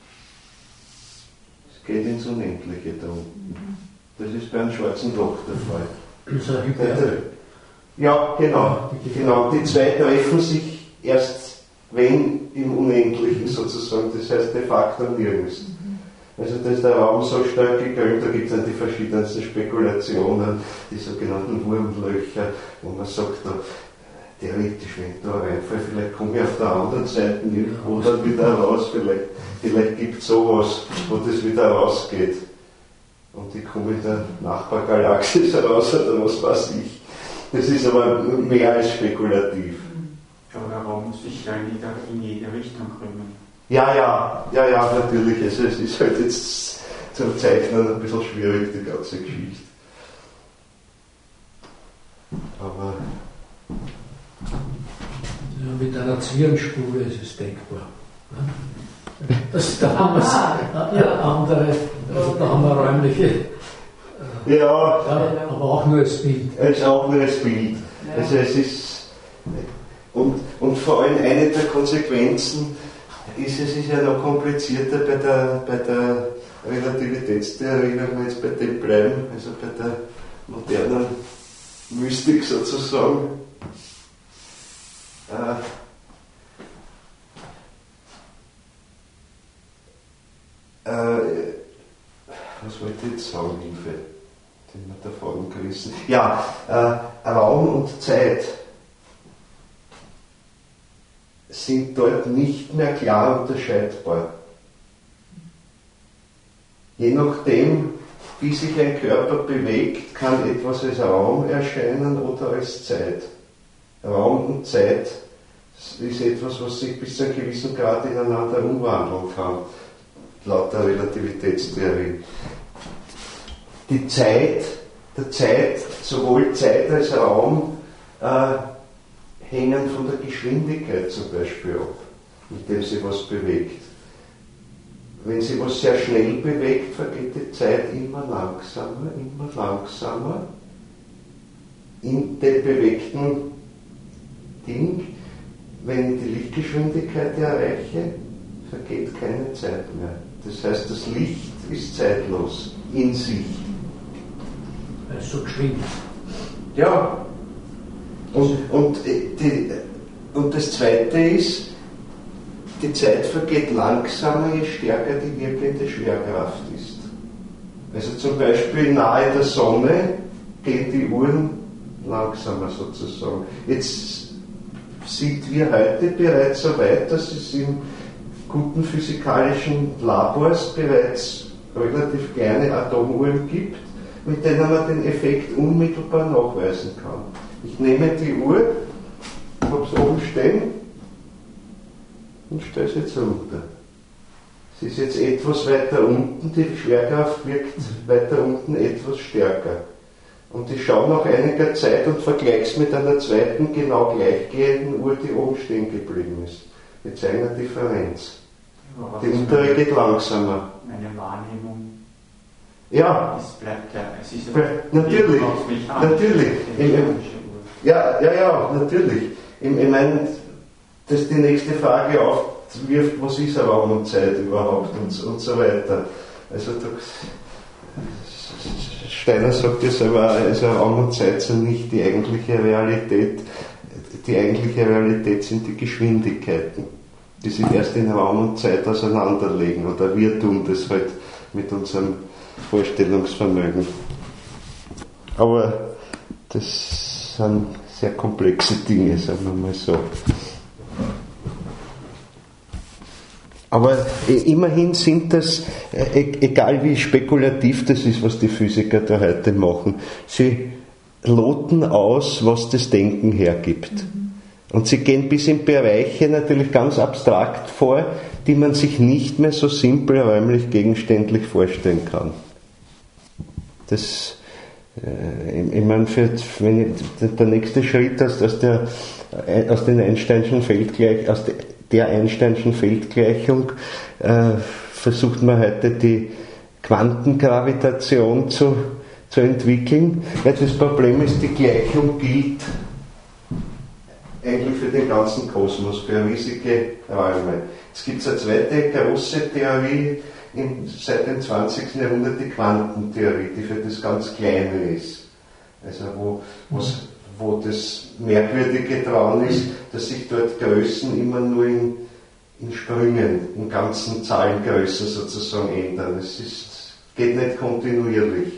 Es geht ins Unendliche da unten. Das ist bei einem schwarzen Loch der Fall. Das ist eine Hyper- Ja, genau. genau. Die zwei treffen sich erst, wenn im Unendlichen sozusagen, das heißt de facto nirgends. Also da ist der Raum so stark gegönnt, da gibt es dann die verschiedensten Spekulationen, die sogenannten Wurmlöcher, wo man sagt, da, theoretisch, wenn ich da reinfalle, vielleicht komme ich auf der anderen Seite irgendwo dann wieder raus, vielleicht, vielleicht gibt es sowas, wo das wieder rausgeht. Und ich komme in der Nachbargalaxis raus oder was weiß ich. Das ist aber mehr als spekulativ. Aber der Raum muss sich ja in jede Richtung krümmen. Ja, ja, ja, ja, natürlich. Also es ist halt jetzt zum Zeichnen ein bisschen schwierig, die ganze Geschichte. Aber ja, mit einer Zwirnspule ist es denkbar. Das, da haben wir ah, andere, also da haben wir räumliche. Äh, ja, ja, aber auch nur als Bild. Es ist auch nur als Bild. Ja. Also es ist, und, und vor allem eine der Konsequenzen ist, es ist ja noch komplizierter bei der, bei der Relativitätstheorie, wenn wir jetzt bei dem bleiben, also bei der modernen Mystik sozusagen. Äh, äh, was wollte ich jetzt sagen, Hilfe? Den hat der Faden gerissen. Ja, äh, Raum und Zeit sind dort nicht mehr klar unterscheidbar. Je nachdem, wie sich ein Körper bewegt, kann etwas als Raum erscheinen oder als Zeit. Raum und Zeit ist etwas, was sich bis zu einem gewissen Grad ineinander umwandeln kann, laut der Relativitätstheorie. Die Zeit, der Zeit, sowohl Zeit als Raum, äh, hängen von der Geschwindigkeit zum Beispiel ab, mit der sie was bewegt. Wenn sie was sehr schnell bewegt, vergeht die Zeit immer langsamer, immer langsamer. In dem bewegten Ding, wenn ich die Lichtgeschwindigkeit erreiche, vergeht keine Zeit mehr. Das heißt, das Licht ist zeitlos in sich. Weil es so geschwind. Ja. Und, und, die, und das Zweite ist, die Zeit vergeht langsamer, je stärker die wirkende Schwerkraft ist. Also zum Beispiel nahe der Sonne gehen die Uhren langsamer sozusagen. Jetzt sind wir heute bereits so weit, dass es in guten physikalischen Labors bereits relativ kleine Atomuhren gibt, mit denen man den Effekt unmittelbar nachweisen kann. Ich nehme die Uhr, habe es oben stehen und stelle sie jetzt runter. Sie ist jetzt etwas weiter unten, die Schwerkraft wirkt weiter unten etwas stärker. Und ich schaue nach einiger Zeit und vergleiche es mit einer zweiten genau gleichgehenden Uhr, die oben stehen geblieben ist. Wir zeigen eine Differenz. Die untere geht langsamer. Meine Wahrnehmung. Ja. Es bleibt ja. Es ist natürlich. Natürlich. Im, im, ja, ja, ja, natürlich. Ich, ich meine, dass die nächste Frage aufwirft, was ist Raum und Zeit überhaupt und, und so weiter. Also da, Steiner sagt ja selber, also Raum und Zeit sind nicht die eigentliche Realität. Die eigentliche Realität sind die Geschwindigkeiten, die sich erst in Raum und Zeit auseinanderlegen, oder wir tun das halt mit unserem Vorstellungsvermögen. Aber das sind sehr komplexe Dinge, sagen wir mal so. Aber immerhin sind das, egal wie spekulativ das ist, was die Physiker da heute machen, sie loten aus, was das Denken hergibt. Und sie gehen bis in Bereiche natürlich ganz abstrakt vor, die man sich nicht mehr so simpel räumlich gegenständlich vorstellen kann. Das, äh, ich meine, für, wenn ich, der nächste Schritt aus, aus, der, aus den Einsteinschen Feldgleich, aus der, der Einsteinschen Feldgleichung äh, versucht man heute die Quantengravitation zu, zu entwickeln, weil das Problem ist, die Gleichung gilt eigentlich für den ganzen Kosmos, für riesige Räume. Es gibt eine zweite große Theorie in, seit dem zwanzigsten Jahrhundert, die Quantentheorie, die für das ganz Kleine ist. Also wo, wo das Merkwürdige dran ist, dass sich dort Größen immer nur in, in Sprüngen, in ganzen Zahlengrößen sozusagen ändern. Es ist, geht nicht kontinuierlich.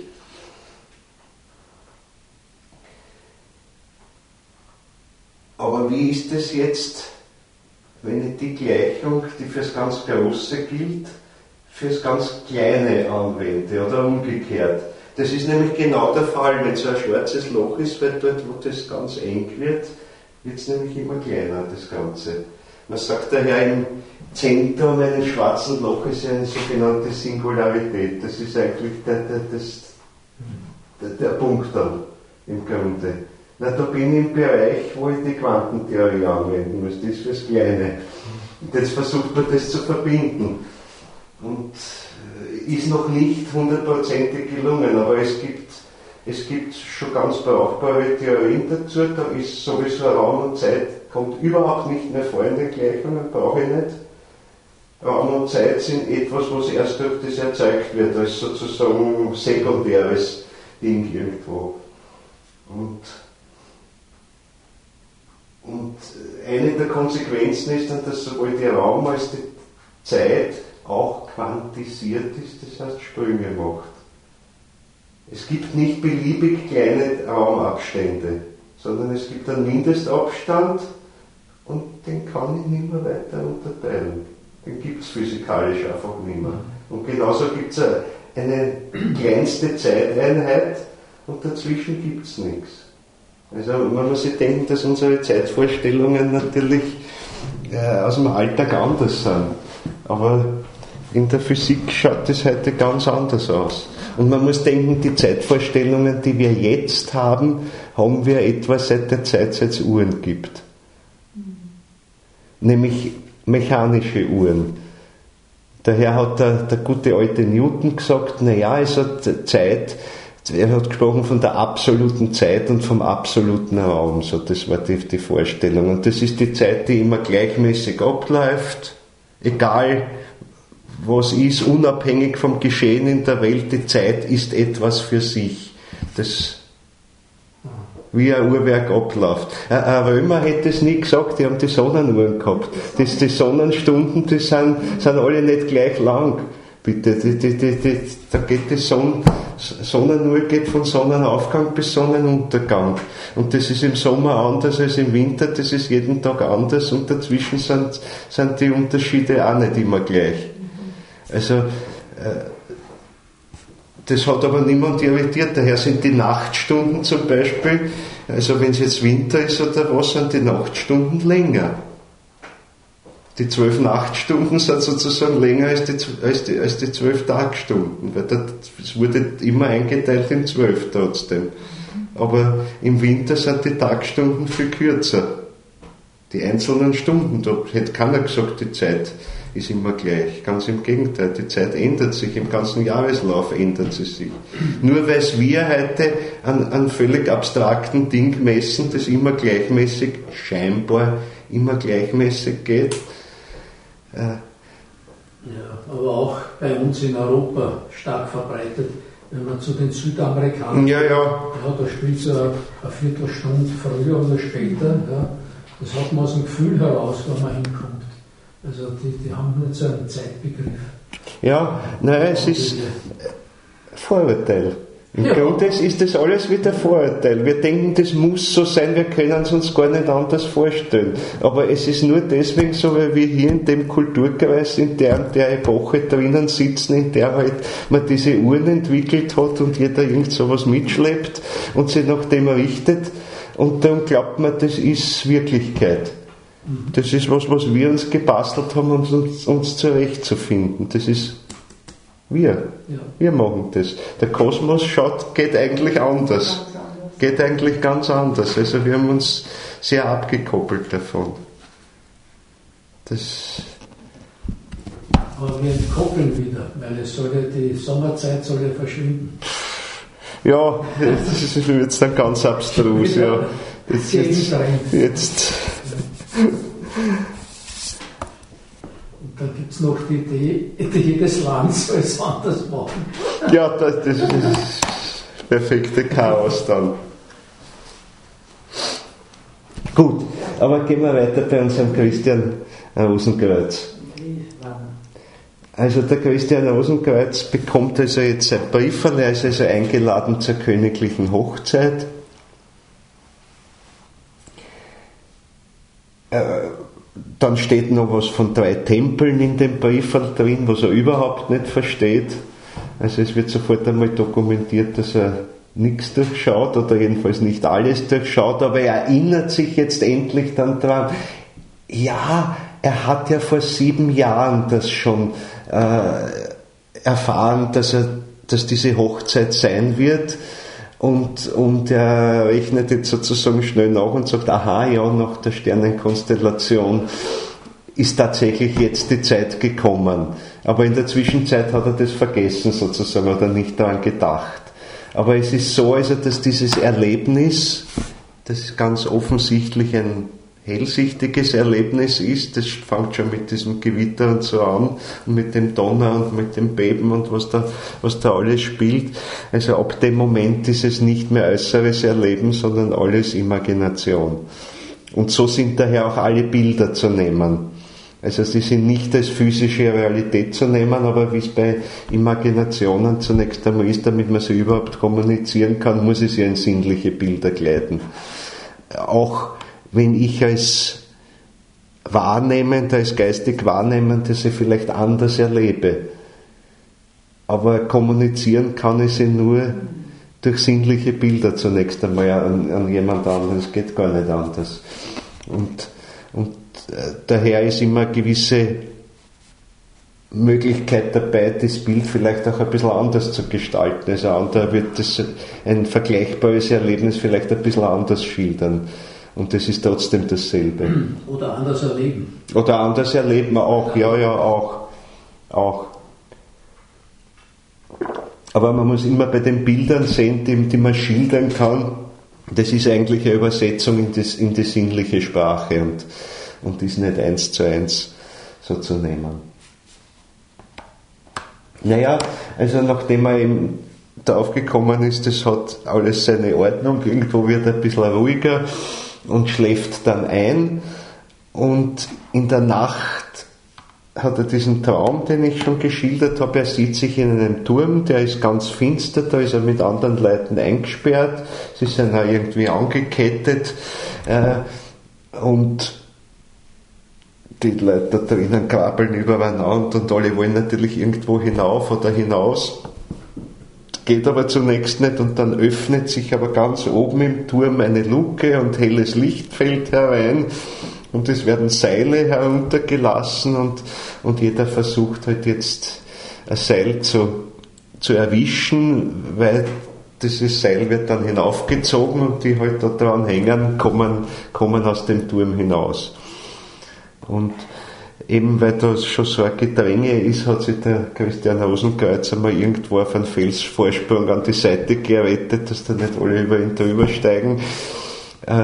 Aber wie ist es jetzt, wenn ich die Gleichung, die fürs ganz Große gilt, fürs ganz Kleine anwende oder umgekehrt? Das ist nämlich genau der Fall, wenn so ein schwarzes Loch ist, weil dort, wo das ganz eng wird, wird es nämlich immer kleiner, das Ganze. Man sagt daher, im Zentrum eines schwarzen Loches ist eine sogenannte Singularität. Das ist eigentlich der, der, das, der, der Punkt dann im Grunde. Na, da bin ich im Bereich, wo ich die Quantentheorie anwenden muss, das ist fürs Kleine. Und jetzt versucht man das zu verbinden. Und ist noch nicht hundertprozentig gelungen, aber es gibt, es gibt schon ganz brauchbare Theorien dazu. Da ist sowieso Raum und Zeit, kommt überhaupt nicht mehr vor in den Gleichungen, brauche ich nicht. Raum und Zeit sind etwas, was erst durch das erzeugt wird, als sozusagen sekundäres Ding irgendwo. Und Und eine der Konsequenzen ist dann, dass sowohl der Raum als die Zeit auch quantisiert ist, das heißt Sprünge macht. Es gibt nicht beliebig kleine Raumabstände, sondern es gibt einen Mindestabstand und den kann ich nicht mehr weiter unterteilen. Den gibt es physikalisch einfach nicht mehr. Und genauso gibt es eine kleinste Zeiteinheit und dazwischen gibt es nichts. Also man muss sich denken, dass unsere Zeitvorstellungen natürlich äh, aus dem Alltag anders sind. Aber in der Physik schaut das heute ganz anders aus. Und man muss denken, die Zeitvorstellungen, die wir jetzt haben, haben wir etwa seit der Zeit, seit es Uhren gibt. Nämlich mechanische Uhren. Daher hat der, der gute alte Newton gesagt, naja, also Zeit, er hat gesprochen von der absoluten Zeit und vom absoluten Raum, so das war die, die Vorstellung. Und das ist die Zeit, die immer gleichmäßig abläuft, egal was ist, unabhängig vom Geschehen in der Welt, die Zeit ist etwas für sich, das wie ein Uhrwerk abläuft. Ein Römer hätte es nie gesagt, die haben die Sonnenuhren gehabt. Das, die Sonnenstunden, die sind, sind alle nicht gleich lang. Bitte, die, die, die, die, da geht die Sonne, Sonnenuhr geht von Sonnenaufgang bis Sonnenuntergang. Und das ist im Sommer anders als im Winter, das ist jeden Tag anders und dazwischen sind, sind die Unterschiede auch nicht immer gleich. Also, äh, das hat aber niemand irritiert, daher sind die Nachtstunden zum Beispiel, also wenn es jetzt Winter ist oder was, sind die Nachtstunden länger. Die zwölf Nachtstunden sind sozusagen länger als die, als die, als die zwölf Tagstunden, weil es wurde immer eingeteilt in zwölf trotzdem. Aber im Winter sind die Tagstunden viel kürzer. Die einzelnen Stunden, da hätte keiner gesagt, die Zeit ist immer gleich. Ganz im Gegenteil, die Zeit ändert sich, im ganzen Jahreslauf ändert sie sich. Nur weil wir heute an, an völlig abstrakten Ding messen, das immer gleichmäßig, scheinbar immer gleichmäßig geht. Äh, ja, aber auch bei uns in Europa stark verbreitet. Wenn man zu den Südamerikanern, ja, ja. Ja, da spielt es eine, eine Viertelstunde früher oder später. Ja, das hat man aus dem Gefühl heraus, wenn man hinkommt. Also die, die haben nicht so einen Zeitbegriff. Ja, nein, es ist Vorurteil. Im ja. Grunde ist das alles wieder Vorurteil. Wir denken, das muss so sein, wir können es uns gar nicht anders vorstellen. Aber es ist nur deswegen so, weil wir hier in dem Kulturkreis, in der, in der Epoche drinnen sitzen, in der halt man diese Uhren entwickelt hat und jeder irgend sowas mitschleppt und sich nach dem richtet. Und dann glaubt man, das ist Wirklichkeit. Das ist was, was wir uns gebastelt haben, um uns, uns zurechtzufinden. Das ist wir. Ja. Wir machen das. Der Kosmos schaut, geht eigentlich anders. Geht eigentlich ganz anders. Also wir haben uns sehr abgekoppelt davon. Das Aber wir entkoppeln wieder, weil es soll ja, die Sommerzeit soll ja verschwinden. Ja, das ist jetzt dann ganz abstrus. Ja. Jetzt, jetzt, jetzt Und dann gibt es noch die Idee, jedes Land soll es anders machen. Ja, das, das ist das perfekte Chaos dann. Gut, aber gehen wir weiter bei unserem Christian Rosenkreuz. Also der Christian Rosenkreuz bekommt also jetzt ein Brieferl, er ist also eingeladen zur königlichen Hochzeit. Äh, dann steht noch was von drei Tempeln in dem Brieferl drin, was er überhaupt nicht versteht. Also es wird sofort einmal dokumentiert, dass er nichts durchschaut oder jedenfalls nicht alles durchschaut, aber er erinnert sich jetzt endlich dann dran, ja, er hat ja vor sieben Jahren das schon äh, erfahren, dass, er, dass diese Hochzeit sein wird und, und er rechnet jetzt sozusagen schnell nach und sagt, aha, ja, nach der Sternenkonstellation ist tatsächlich jetzt die Zeit gekommen. Aber in der Zwischenzeit hat er das vergessen sozusagen oder nicht daran gedacht. Aber es ist so, also, dass dieses Erlebnis, das ganz offensichtlich ein hellsichtiges Erlebnis ist, das fängt schon mit diesem Gewitter und so an, und mit dem Donner und mit dem Beben und was da, was da alles spielt. Also ab dem Moment ist es nicht mehr äußeres Erleben, sondern alles Imagination. Und so sind daher auch alle Bilder zu nehmen. Also sie sind nicht als physische Realität zu nehmen, aber wie es bei Imaginationen zunächst einmal ist, damit man sie überhaupt kommunizieren kann, muss es ja in sinnliche Bilder gleiten. Auch wenn ich als Wahrnehmender, als geistig Wahrnehmender sie vielleicht anders erlebe. Aber kommunizieren kann ich sie nur durch sinnliche Bilder zunächst einmal an, an jemand anderen. Es geht gar nicht anders. Und, und daher ist immer eine gewisse Möglichkeit dabei, das Bild vielleicht auch ein bisschen anders zu gestalten. Also ein anderer wird das, ein vergleichbares Erlebnis vielleicht ein bisschen anders schildern. Und das ist trotzdem dasselbe. Oder anders erleben. Oder anders erleben auch, ja, ja, auch. auch. Aber man muss immer bei den Bildern sehen, die, die man schildern kann, das ist eigentlich eine Übersetzung in, das, in die sinnliche Sprache und, und ist nicht eins zu eins so zu nehmen. Naja, also nachdem er eben darauf gekommen ist, das hat alles seine Ordnung, irgendwo wird er ein bisschen ruhiger und schläft dann ein, und in der Nacht hat er diesen Traum, den ich schon geschildert habe. Er sieht sich in einem Turm, der ist ganz finster, da ist er mit anderen Leuten eingesperrt, sie sind auch irgendwie angekettet äh, und die Leute da drinnen krabbeln übereinander und alle wollen natürlich irgendwo hinauf oder hinaus. Geht aber zunächst nicht, und dann öffnet sich aber ganz oben im Turm eine Luke und helles Licht fällt herein und es werden Seile heruntergelassen und, und jeder versucht halt jetzt ein Seil zu, zu erwischen, weil dieses Seil wird dann hinaufgezogen und die halt da dran hängen, kommen, kommen aus dem Turm hinaus. Und eben weil da schon so ein Gedränge ist, hat sich der Christian Rosenkreuz einmal irgendwo auf einen Felsvorsprung an die Seite gerettet, dass da nicht alle über ihn drüber steigen. Äh,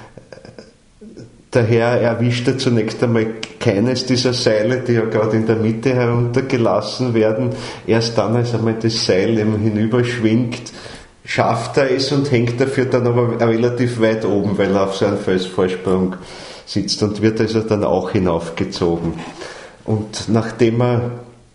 daher erwischt er zunächst einmal keines dieser Seile, die ja gerade in der Mitte heruntergelassen werden. Erst dann, als einmal das Seil eben hinüberschwingt, schafft er es und hängt dafür dann aber relativ weit oben, weil er auf so einem Felsvorsprung sitzt, und wird also dann auch hinaufgezogen. Und nachdem er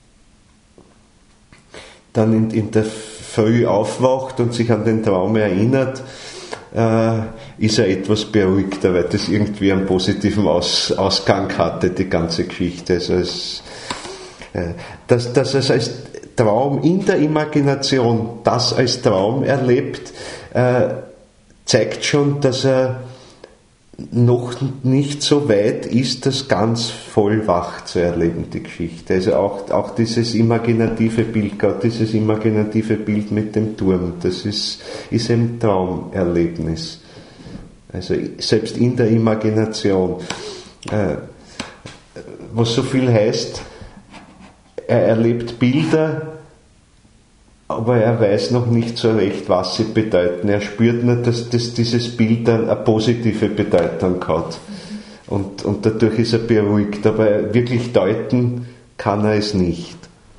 dann in, in der Früh aufwacht und sich an den Traum erinnert, äh, ist er etwas beruhigter, weil das irgendwie einen positiven Aus, Ausgang hatte, die ganze Geschichte. Also es, äh, dass, dass er als Traum in der Imagination das als Traum erlebt, äh, zeigt schon, dass er noch nicht so weit ist, das ganz voll wach zu erleben, die Geschichte. Also auch, auch dieses imaginative Bild, gerade dieses imaginative Bild mit dem Turm, das ist, ist ein Traumerlebnis. Also selbst in der Imagination. Äh, was so viel heißt, er erlebt Bilder, aber er weiß noch nicht so recht, was sie bedeuten. Er spürt nur, dass, dass dieses Bild eine positive Bedeutung hat. Und, und dadurch ist er beruhigt. Aber wirklich deuten kann er es nicht.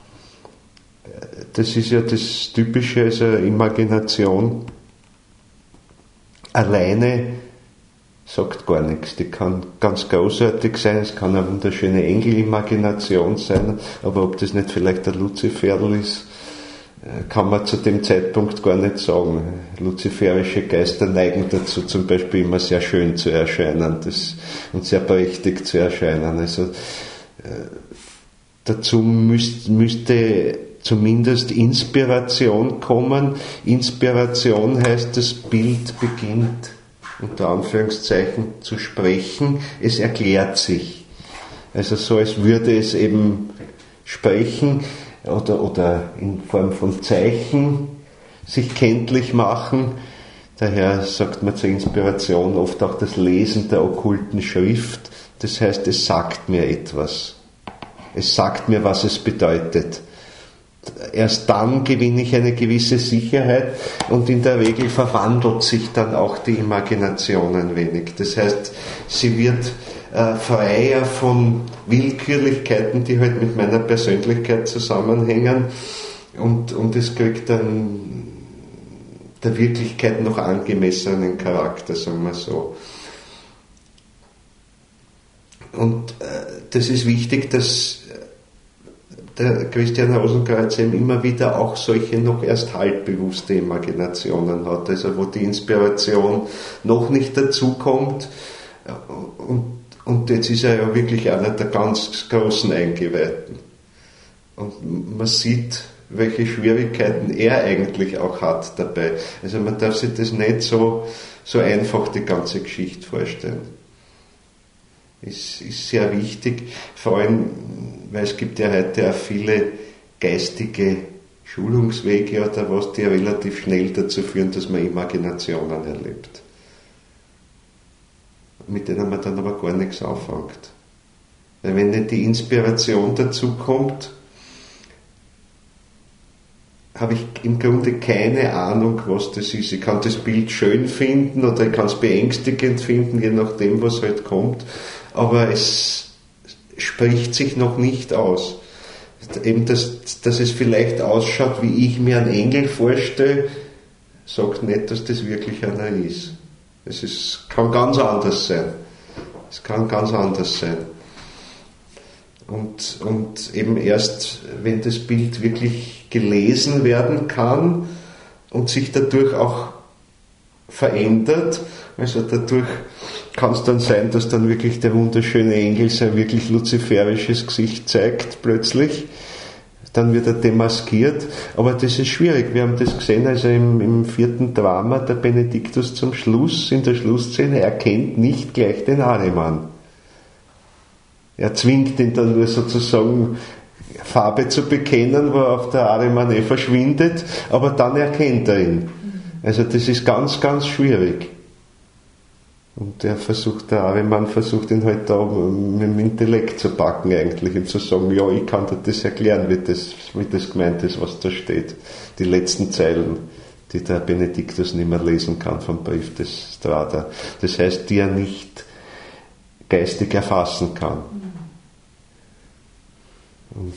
Das ist ja das Typische, also Imagination alleine sagt gar nichts. Die kann ganz großartig sein, es kann eine wunderschöne Engelimagination sein, aber ob das nicht vielleicht der Luziferl ist, kann man zu dem Zeitpunkt gar nicht sagen. Luziferische Geister neigen dazu, zum Beispiel immer sehr schön zu erscheinen das, und sehr prächtig zu erscheinen. Also äh, dazu müsst, müsste zumindest Inspiration kommen. Inspiration heißt, das Bild beginnt unter Anführungszeichen zu sprechen, es erklärt sich. Also so, als würde es eben sprechen, oder, oder in Form von Zeichen sich kenntlich machen. Daher sagt man zur Inspiration oft auch das Lesen der okkulten Schrift. Das heißt, es sagt mir etwas. Es sagt mir, was es bedeutet. Erst dann gewinne ich eine gewisse Sicherheit und in der Regel verwandelt sich dann auch die Imagination ein wenig. Das heißt, sie wird äh, freier von Willkürlichkeiten, die halt mit meiner Persönlichkeit zusammenhängen, und, und es kriegt dann der Wirklichkeit noch angemessenen Charakter, sagen wir so. Und äh, das ist wichtig, dass der Christian Rosenkreuz eben immer wieder auch solche noch erst halbbewusste Imaginationen hat, also wo die Inspiration noch nicht dazukommt, und, und jetzt ist er ja wirklich einer der ganz großen Eingeweihten. Und man sieht, welche Schwierigkeiten er eigentlich auch hat dabei. Also man darf sich das nicht so, so einfach, die ganze Geschichte vorstellen. Ist, ist sehr wichtig, vor allem, weil es gibt ja heute auch viele geistige Schulungswege oder was, die relativ schnell dazu führen, dass man Imaginationen erlebt, mit denen man dann aber gar nichts anfängt. Weil wenn nicht die Inspiration dazu kommt, habe ich im Grunde keine Ahnung, was das ist. Ich kann das Bild schön finden oder ich kann es beängstigend finden, je nachdem, was halt kommt, aber es spricht sich noch nicht aus. Eben, dass, dass es vielleicht ausschaut, wie ich mir einen Engel vorstelle, sagt nicht, dass das wirklich einer ist. Es ist, kann ganz anders sein. Es kann ganz anders sein. Und, und eben erst, wenn das Bild wirklich gelesen werden kann und sich dadurch auch verändert, also dadurch kann es dann sein, dass dann wirklich der wunderschöne Engel sein wirklich luziferisches Gesicht zeigt plötzlich. Dann wird er demaskiert. Aber das ist schwierig. Wir haben das gesehen, also im, im vierten Drama, der Benediktus zum Schluss, in der Schlussszene, erkennt nicht gleich den Ahriman. Er zwingt ihn dann nur sozusagen Farbe zu bekennen, worauf der Ahriman eh verschwindet, aber dann erkennt er ihn. Also das ist ganz, ganz schwierig. Und der versucht, der Ahriman versucht ihn halt da mit dem Intellekt zu packen eigentlich, ihm zu sagen, ja, ich kann dir das erklären, wie das, wie das gemeint ist, was da steht. Die letzten Zeilen, die der Benediktus nicht mehr lesen kann vom Brief des Strada. Das heißt, die er nicht geistig erfassen kann. Und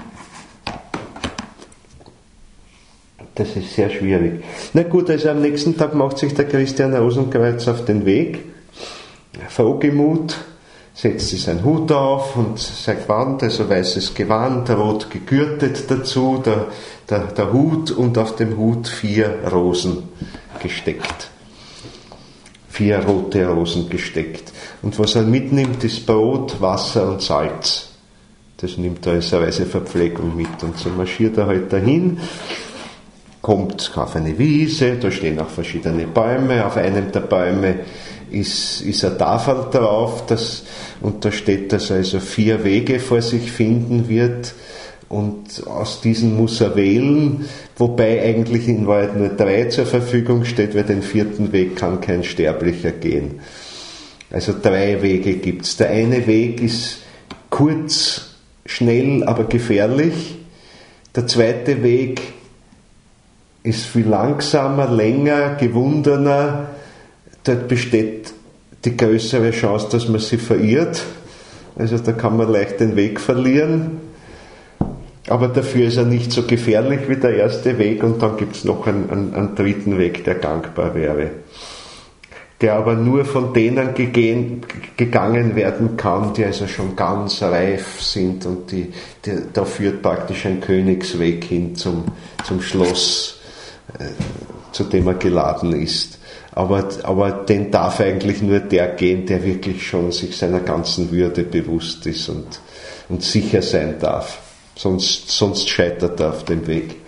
das ist sehr schwierig. Na gut, also am nächsten Tag macht sich der Christian Rosenkreuz auf den Weg, frohgemut, setzt sich seinen Hut auf und sein Gewand, also weißes Gewand, rot gegürtet dazu, der, der, der Hut und auf dem Hut vier Rosen gesteckt. Vier rote Rosen gesteckt. Und was er mitnimmt, ist Brot, Wasser und Salz. Das nimmt er als Reiseverpflegung mit. Und so marschiert er halt dahin, kommt auf eine Wiese, da stehen auch verschiedene Bäume, auf einem der Bäume ist, ist eine Tafel drauf, das, und da steht, dass er also vier Wege vor sich finden wird, und aus diesen muss er wählen, wobei eigentlich in Wahrheit nur drei zur Verfügung steht, weil den vierten Weg kann kein Sterblicher gehen. Also drei Wege gibt's. Der eine Weg ist kurz, schnell, aber gefährlich. Der zweite Weg ist viel langsamer, länger, gewundener. Dort besteht die größere Chance, dass man sich verirrt. Also da kann man leicht den Weg verlieren. Aber dafür ist er nicht so gefährlich wie der erste Weg, und dann gibt es noch einen, einen, einen dritten Weg, der gangbar wäre. der aber nur von denen gegehen, gegangen werden kann, die also schon ganz reif sind, und die, die, da führt praktisch ein Königsweg hin zum, zum Schloss, äh, zu dem er geladen ist. Aber, aber den darf eigentlich nur der gehen, der wirklich schon sich seiner ganzen Würde bewusst ist und, und sicher sein darf. Sonst, sonst scheitert er auf dem Weg.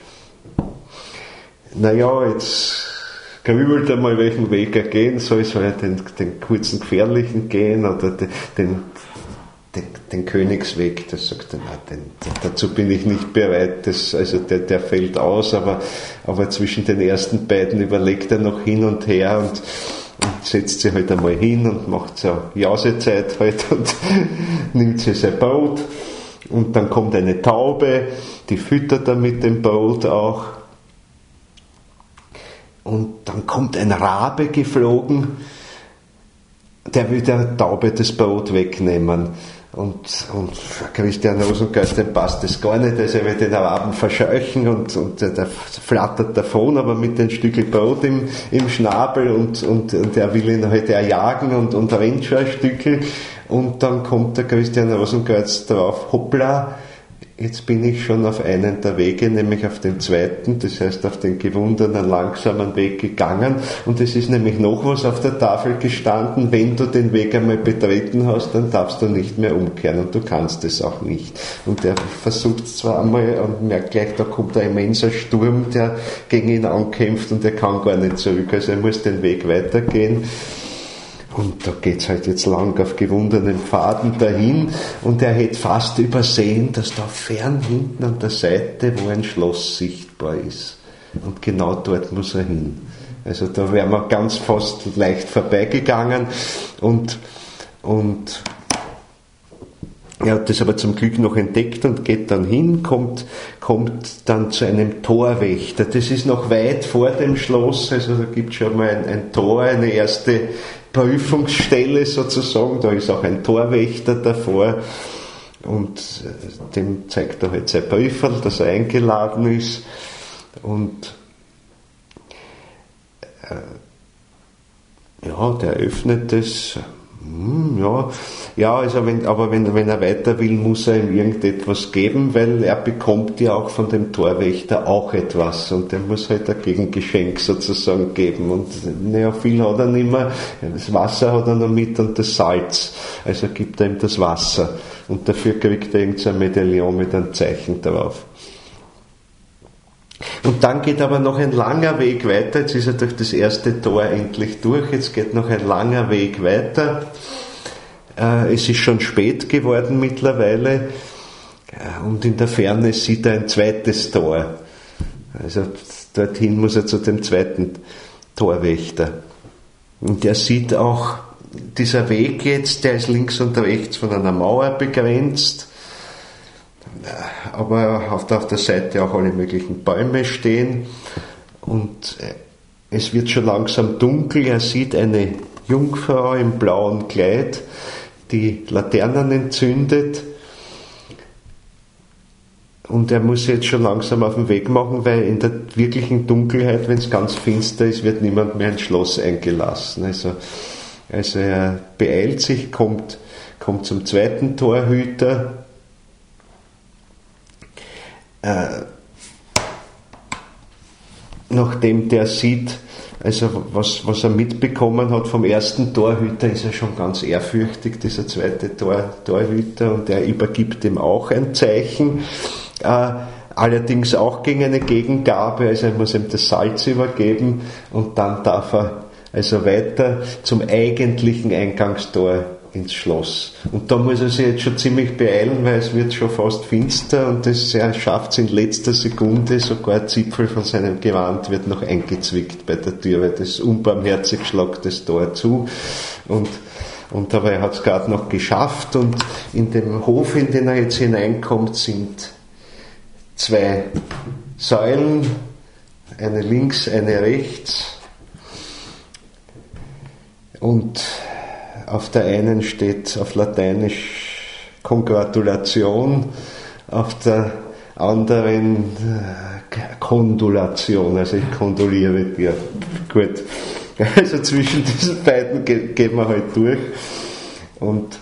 Naja, jetzt grübelt er mal, welchen Weg er gehen soll. Soll er den, den kurzen, gefährlichen gehen oder den, den, den, den Königsweg? Das sagt er, nein, den, dazu bin ich nicht bereit. Das, also der, der fällt aus, aber, aber zwischen den ersten beiden überlegt er noch hin und her und, und setzt sich halt einmal hin und macht so Jausezeit halt und nimmt sich sein Boot. Und dann kommt eine Taube, die füttert er mit dem Boot auch. Und dann kommt ein Rabe geflogen, der will der Taube das Boot wegnehmen. Und, und Christian Rosengart, dem passt das gar nicht, also er will den Raben verscheuchen und, und der, der flattert davon, aber mit dem Stückchen Brot im, im Schnabel und, und, und er will ihn halt erjagen und, und rennt schon ein Stückchen. Und dann kommt der Christian Rosengart drauf, hoppla, jetzt bin ich schon auf einen der Wege, nämlich auf den zweiten, das heißt auf den gewundenen, langsamen Weg gegangen. Und es ist nämlich noch was auf der Tafel gestanden, wenn du den Weg einmal betreten hast, dann darfst du nicht mehr umkehren und du kannst es auch nicht. Und er versucht es zwar einmal und merkt gleich, da kommt ein immenser Sturm, der gegen ihn ankämpft und er kann gar nicht zurück, also er muss den Weg weitergehen. Und da geht's halt jetzt lang auf gewundenen Pfaden dahin und er hätte fast übersehen, dass da fern hinten an der Seite, wo ein Schloss sichtbar ist. Und genau dort muss er hin. Also da wären wir ganz fast leicht vorbeigegangen und, und er hat das aber zum Glück noch entdeckt und geht dann hin, kommt, kommt dann zu einem Torwächter. Das ist noch weit vor dem Schloss, also da gibt es schon mal ein, ein Tor, eine erste Prüfungsstelle sozusagen, da ist auch ein Torwächter davor und dem zeigt er halt sein Prüferl, dass er eingeladen ist und äh, ja, der öffnet es. Hm, ja, ja, also wenn, aber wenn, wenn er weiter will, muss er ihm irgendetwas geben, weil er bekommt ja auch von dem Torwächter auch etwas und er muss halt ein Gegengeschenk sozusagen geben und naja, viel hat er nicht mehr, das Wasser hat er noch mit und das Salz, also gibt er ihm das Wasser und dafür kriegt er irgend so ein Medaillon mit einem Zeichen drauf. Und dann geht aber noch ein langer Weg weiter, jetzt ist er durch das erste Tor endlich durch, jetzt geht noch ein langer Weg weiter, äh, es ist schon spät geworden mittlerweile äh, und in der Ferne sieht er ein zweites Tor, also dorthin muss er zu dem zweiten Torwächter und er sieht auch, dieser Weg jetzt, der ist links und rechts von einer Mauer begrenzt, aber auf der, auf der Seite auch alle möglichen Bäume stehen und es wird schon langsam dunkel, er sieht eine Jungfrau im blauen Kleid, die Laternen entzündet und er muss jetzt schon langsam auf den Weg machen, weil in der wirklichen Dunkelheit, wenn es ganz finster ist, wird niemand mehr ins Schloss eingelassen. Also, also er beeilt sich, kommt, kommt zum zweiten Torhüter. Äh, nachdem der sieht, also was, was er mitbekommen hat vom ersten Torhüter, ist er schon ganz ehrfürchtig, dieser zweite Tor, Torhüter, und er übergibt ihm auch ein Zeichen, äh, allerdings auch gegen eine Gegengabe, also er muss ihm das Salz übergeben und dann darf er also weiter zum eigentlichen Eingangstor ins Schloss. Und da muss er sich jetzt schon ziemlich beeilen, weil es wird schon fast finster und das, er schafft es in letzter Sekunde, sogar ein Zipfel von seinem Gewand wird noch eingezwickt bei der Tür, weil das unbarmherzig schlagt das Tor zu und, und aber er hat es gerade noch geschafft und in dem Hof, in den er jetzt hineinkommt, sind zwei Säulen, eine links, eine rechts und auf der einen steht auf Lateinisch Kongratulation, auf der anderen Kondolation, also ich kondoliere dir. Gut. Also zwischen diesen beiden ge- gehen wir halt durch. Und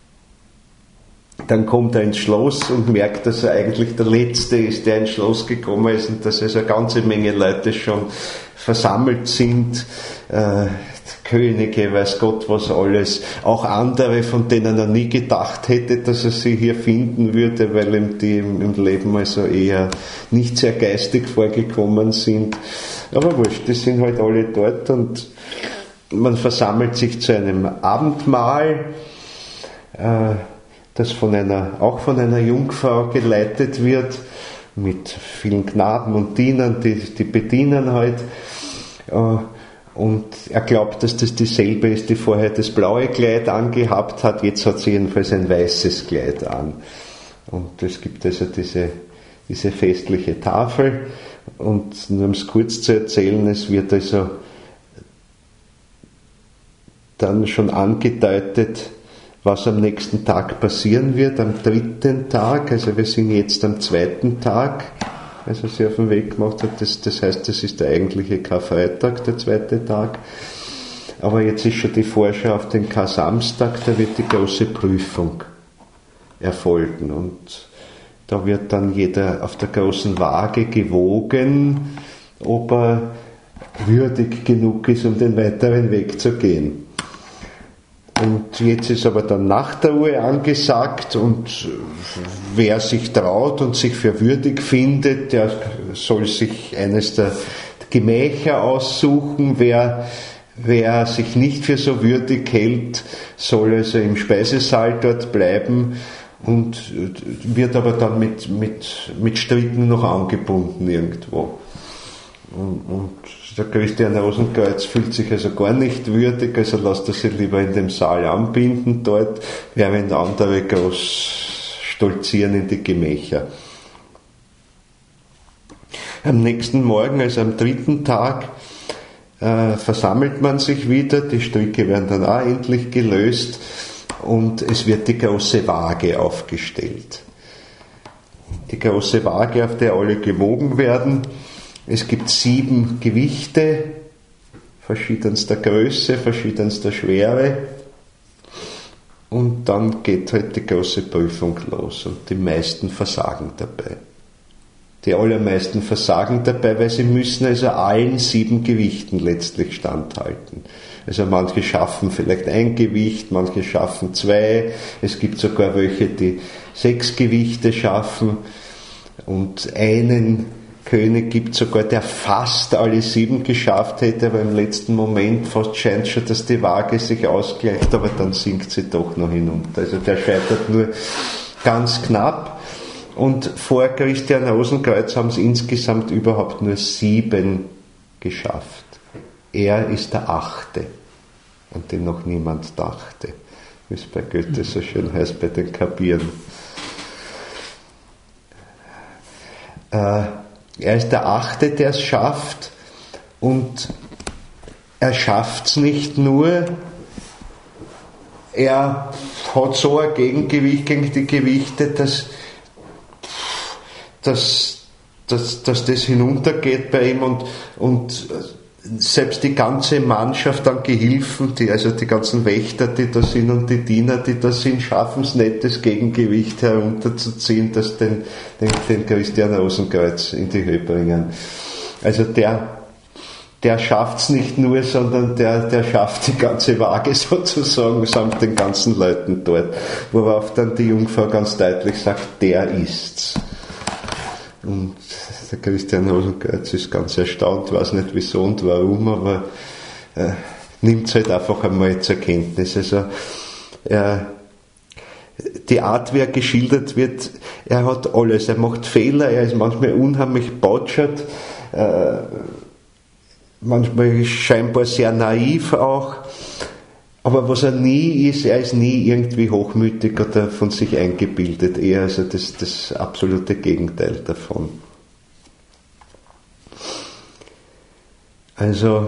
dann kommt er ins Schloss und merkt, dass er eigentlich der Letzte ist, der ins Schloss gekommen ist und dass also eine ganze Menge Leute schon versammelt sind. Äh, Könige, weiß Gott was alles, auch andere, von denen er nie gedacht hätte, dass er sie hier finden würde, weil ihm die im Leben also eher nicht sehr geistig vorgekommen sind. Aber wurscht, die sind halt alle dort und man versammelt sich zu einem Abendmahl, äh, das von einer, auch von einer Jungfrau geleitet wird, mit vielen Knaben und Dienern, die, die bedienen halt. Äh, Und er glaubt, dass das dieselbe ist, die vorher das blaue Kleid angehabt hat. Jetzt hat sie jedenfalls ein weißes Kleid an. Und es gibt also diese, diese festliche Tafel. Und nur um es kurz zu erzählen, es wird also dann schon angedeutet, was am nächsten Tag passieren wird, am dritten Tag. Also wir sind jetzt am zweiten Tag. Also sie auf den Weg gemacht hat, das, das heißt, das ist der eigentliche Karfreitag, der zweite Tag. Aber jetzt ist schon die Vorschau auf den Kar-Samstag, da wird die große Prüfung erfolgen. Und da wird dann jeder auf der großen Waage gewogen, ob er würdig genug ist, um den weiteren Weg zu gehen. Und jetzt ist aber dann Nachtruhe angesagt und wer sich traut und sich für würdig findet, der soll sich eines der Gemächer aussuchen. Wer, wer sich nicht für so würdig hält, soll also im Speisesaal dort bleiben und wird aber dann mit, mit, mit Stricken noch angebunden irgendwo. Und, und der Christian Rosenkreuz fühlt sich also gar nicht würdig, also lässt er sich lieber in dem Saal anbinden dort, während andere groß stolzieren in die Gemächer. Am nächsten Morgen, also am dritten Tag, äh, versammelt man sich wieder, die Stricke werden dann auch endlich gelöst und es wird die große Waage aufgestellt. Die große Waage, auf der alle gewogen werden. Es gibt sieben Gewichte, verschiedenster Größe, verschiedenster Schwere und dann geht halt die große Prüfung los und die meisten versagen dabei. Die allermeisten versagen dabei, weil sie müssen also allen sieben Gewichten letztlich standhalten. Also manche schaffen vielleicht ein Gewicht, manche schaffen zwei, es gibt sogar welche, die sechs Gewichte schaffen und einen König gibt sogar, der fast alle sieben geschafft hätte, aber im letzten Moment fast scheint schon, dass die Waage sich ausgleicht, aber dann sinkt sie doch noch hinunter. Also der scheitert nur ganz knapp. Und vor Christian Rosenkreuz haben es insgesamt überhaupt nur sieben geschafft. Er ist der Achte, an den noch niemand dachte, wie es bei Goethe so schön heißt, bei den Kapieren. Äh, Er ist der Achte, der es schafft und er schafft es nicht nur, er hat so ein Gegengewicht gegen die Gewichte, dass, dass, dass, dass das hinuntergeht bei ihm und, und selbst die ganze Mannschaft an Gehilfen, die, also die ganzen Wächter, die da sind und die Diener, die da sind, schaffen es nicht, das Gegengewicht herunterzuziehen, das den, den, den Christian Rosenkreuz in die Höhe bringen. Also der, der schafft es nicht nur, sondern der, der schafft die ganze Waage sozusagen, samt den ganzen Leuten dort, worauf dann die Jungfrau ganz deutlich sagt, der ist's. Und der Christian Rosenkreuz ist ganz erstaunt, weiß nicht wieso und warum, aber äh, nimmt es halt einfach einmal zur Kenntnis. Also äh, die Art, wie er geschildert wird, er hat alles, er macht Fehler, er ist manchmal unheimlich botschert, äh, manchmal scheinbar sehr naiv auch, aber was er nie ist, er ist nie irgendwie hochmütig oder von sich eingebildet, eher also das, das absolute Gegenteil davon. Also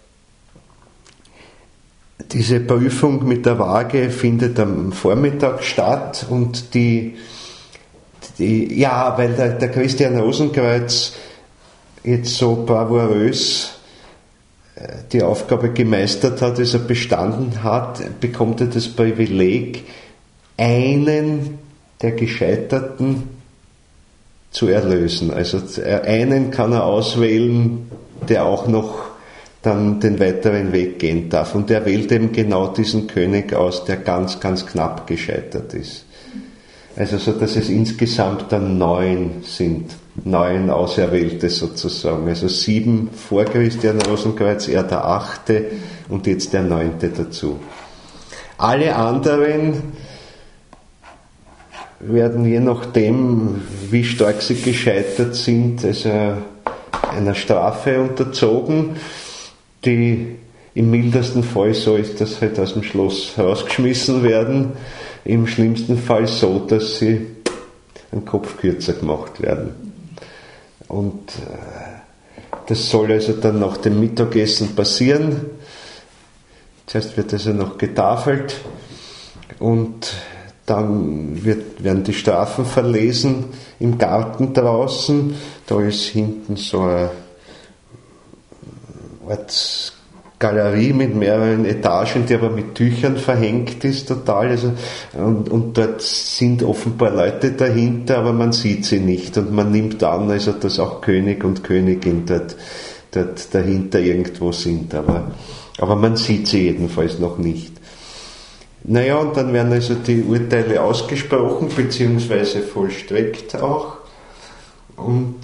diese Prüfung mit der Waage findet am Vormittag statt und die, die ja, weil der, der Christian Rosenkreuz jetzt so bravourös die Aufgabe gemeistert hat, also bestanden hat, bekommt er das Privileg, einen der Gescheiterten zu erlösen. Also einen kann er auswählen, der auch noch dann den weiteren Weg gehen darf. Und er wählt eben genau diesen König aus, der ganz, ganz knapp gescheitert ist. Also so, dass es insgesamt dann neun sind. Neun Auserwählte sozusagen. Also sieben vor Christian Rosenkreuz, er der achte und jetzt der neunte dazu. Alle anderen werden je nachdem, wie stark sie gescheitert sind, also einer Strafe unterzogen, die im mildesten Fall so ist, dass sie halt aus dem Schloss rausgeschmissen werden, im schlimmsten Fall so, dass sie einen Kopf kürzer gemacht werden. Und das soll also dann nach dem Mittagessen passieren. Zuerst wird also noch getafelt und dann wird, werden die Strafen verlesen im Garten draußen. Da ist hinten so eine Art Galerie mit mehreren Etagen, die aber mit Tüchern verhängt ist total. Also, und, und dort sind offenbar Leute dahinter, aber man sieht sie nicht. Und man nimmt an, also, dass auch König und Königin dort, dort dahinter irgendwo sind. Aber, aber man sieht sie jedenfalls noch nicht. Naja, und dann werden also die Urteile ausgesprochen, beziehungsweise vollstreckt auch. Und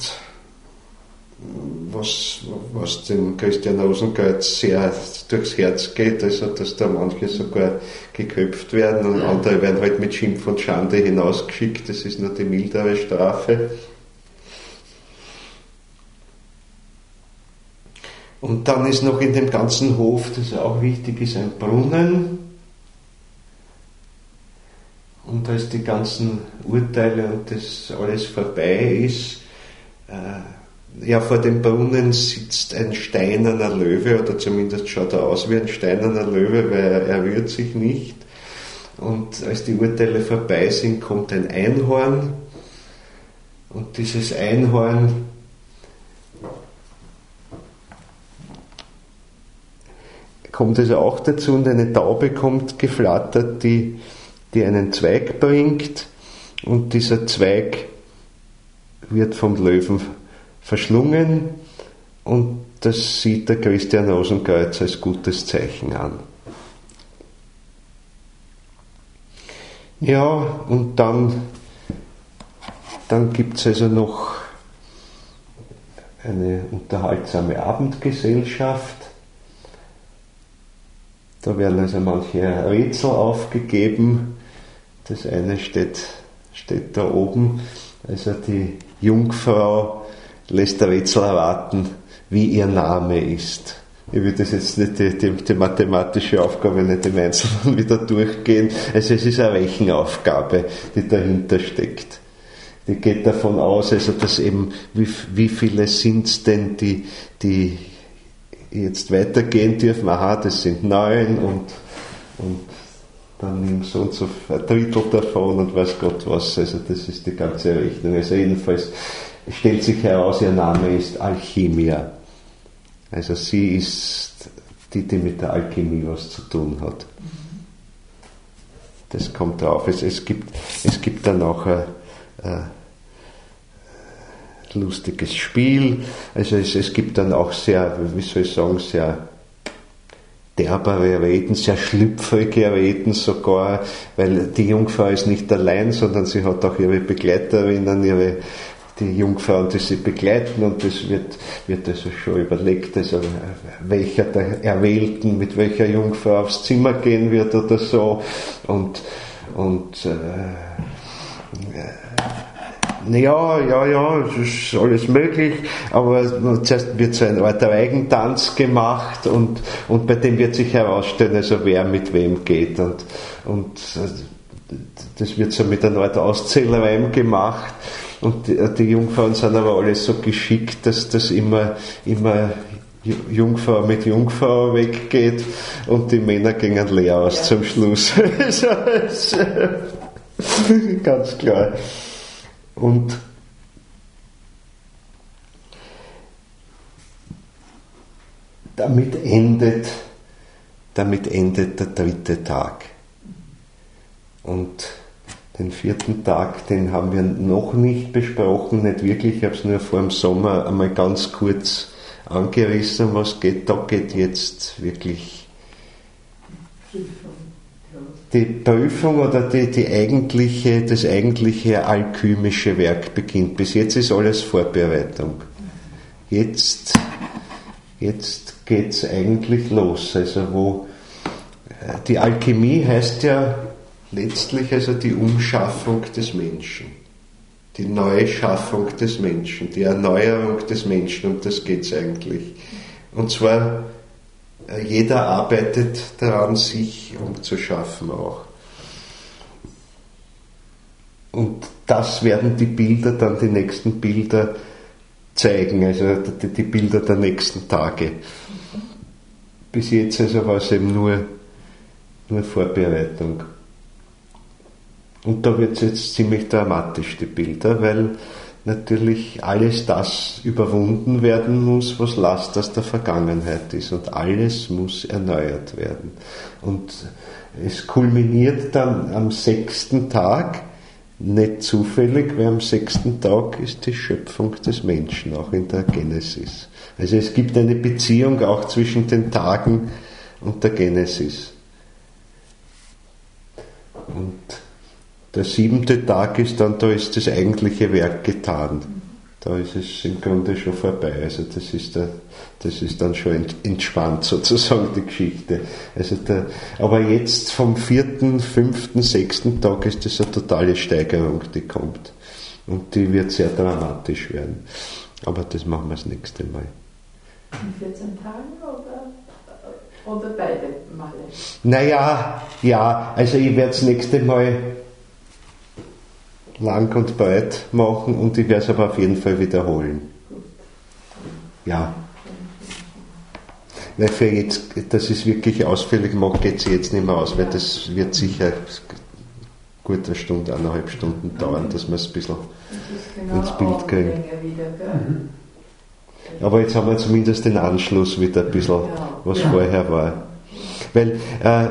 was, was dem Christian Rosenkreuz sehr durchs Herz geht, also dass da manche sogar geköpft werden und andere werden halt mit Schimpf und Schande hinausgeschickt, das ist nur die mildere Strafe. Und dann ist noch in dem ganzen Hof, das auch wichtig ist, ein Brunnen. Und als die ganzen Urteile und das alles vorbei ist, äh, ja, vor dem Brunnen sitzt ein steinerner Löwe, oder zumindest schaut er aus wie ein steinerner Löwe, weil er, er rührt sich nicht. Und als die Urteile vorbei sind, kommt ein Einhorn. Und dieses Einhorn kommt also auch dazu und eine Taube kommt geflattert, die die einen Zweig bringt und dieser Zweig wird vom Löwen verschlungen und das sieht der Christian Rosenkreuz als gutes Zeichen an. Ja, und dann, dann gibt es also noch eine unterhaltsame Abendgesellschaft. Da werden also manche Rätsel aufgegeben. Das eine steht, steht da oben. Also die Jungfrau lässt der Rätsel erraten, wie ihr Name ist. Ich will das jetzt nicht, die, die, die mathematische Aufgabe nicht im Einzelnen wieder durchgehen. Also es ist eine Rechenaufgabe, die dahinter steckt. Die geht davon aus, also dass eben, wie, wie viele sind es denn, die, die jetzt weitergehen dürfen. Aha, das sind neun und, und dann nimm so und so ein Drittel davon und weiß Gott was. Also das ist die ganze Rechnung. Also jedenfalls stellt sich heraus, ihr Name ist Alchimia. Also sie ist die, die mit der Alchemie was zu tun hat. Das kommt drauf. Es, es, gibt, es gibt dann auch ein, ein lustiges Spiel. Also es, es gibt dann auch sehr, wie soll ich sagen, sehr derbere Reden, sehr schlüpfrige Reden sogar, weil die Jungfrau ist nicht allein, sondern sie hat auch ihre Begleiterinnen, ihre die Jungfrauen, die sie begleiten, und das wird, wird also schon überlegt, also welcher der Erwählten mit welcher Jungfrau aufs Zimmer gehen wird oder so, und, und äh, ja, ja, ja, es ist alles möglich, aber zuerst wird so ein Art Reigentanz gemacht und, und bei dem wird sich herausstellen, also wer mit wem geht, und, und das wird so mit einer Art Auszählreim gemacht. Und die, die Jungfrauen sind aber alle so geschickt, dass das immer, immer Jungfrau mit Jungfrau weggeht und die Männer gehen leer aus ja. Zum Schluss. Ganz klar. Und damit endet, damit endet der dritte Tag. Und den vierten Tag, den haben wir noch nicht besprochen, nicht wirklich, ich habe es nur vor dem Sommer einmal ganz kurz angerissen, was geht. Da geht jetzt wirklich die Prüfung oder die, die eigentliche, das eigentliche alchymische Werk beginnt. Bis jetzt ist alles Vorbereitung. Jetzt, jetzt geht es eigentlich los. Also wo die Alchemie heißt ja letztlich also die Umschaffung des Menschen, die Neuschaffung des Menschen, die Erneuerung des Menschen, um das geht es eigentlich. Und zwar, jeder arbeitet daran, sich umzuschaffen auch. Und das werden die Bilder dann, die nächsten Bilder zeigen, also die, die Bilder der nächsten Tage. Bis jetzt also war es eben nur, nur Vorbereitung. Und da wird es jetzt ziemlich dramatisch, die Bilder, weil natürlich alles das überwunden werden muss, was Last aus der Vergangenheit ist. Und alles muss erneuert werden. Und es kulminiert dann am sechsten Tag, nicht zufällig, weil am sechsten Tag ist die Schöpfung des Menschen, auch in der Genesis. Also es gibt eine Beziehung auch zwischen den Tagen und der Genesis. Und der siebente Tag ist dann, da ist das eigentliche Werk getan. Da ist es im Grunde schon vorbei. Also das ist, der, das ist dann schon entspannt sozusagen, die Geschichte. Also der, aber jetzt vom vierten, fünften, sechsten Tag ist das eine totale Steigerung, die kommt. Und die wird sehr dramatisch werden. Aber das machen wir das nächste Mal. In vierzehn Tagen oder, oder beide Male? Naja, ja, also ich werde das nächste Mal lang und breit machen und ich werde es aber auf jeden Fall wiederholen. Ja. Weil für jetzt, dass ich es wirklich ausführlich mache, geht es jetzt nicht mehr aus, weil das wird sicher gut eine Stunde, eineinhalb Stunden dauern, dass wir es ein bisschen genau ins Bild kriegen. Aber jetzt haben wir zumindest den Anschluss wieder ein bisschen, was ja. vorher war. Weil äh,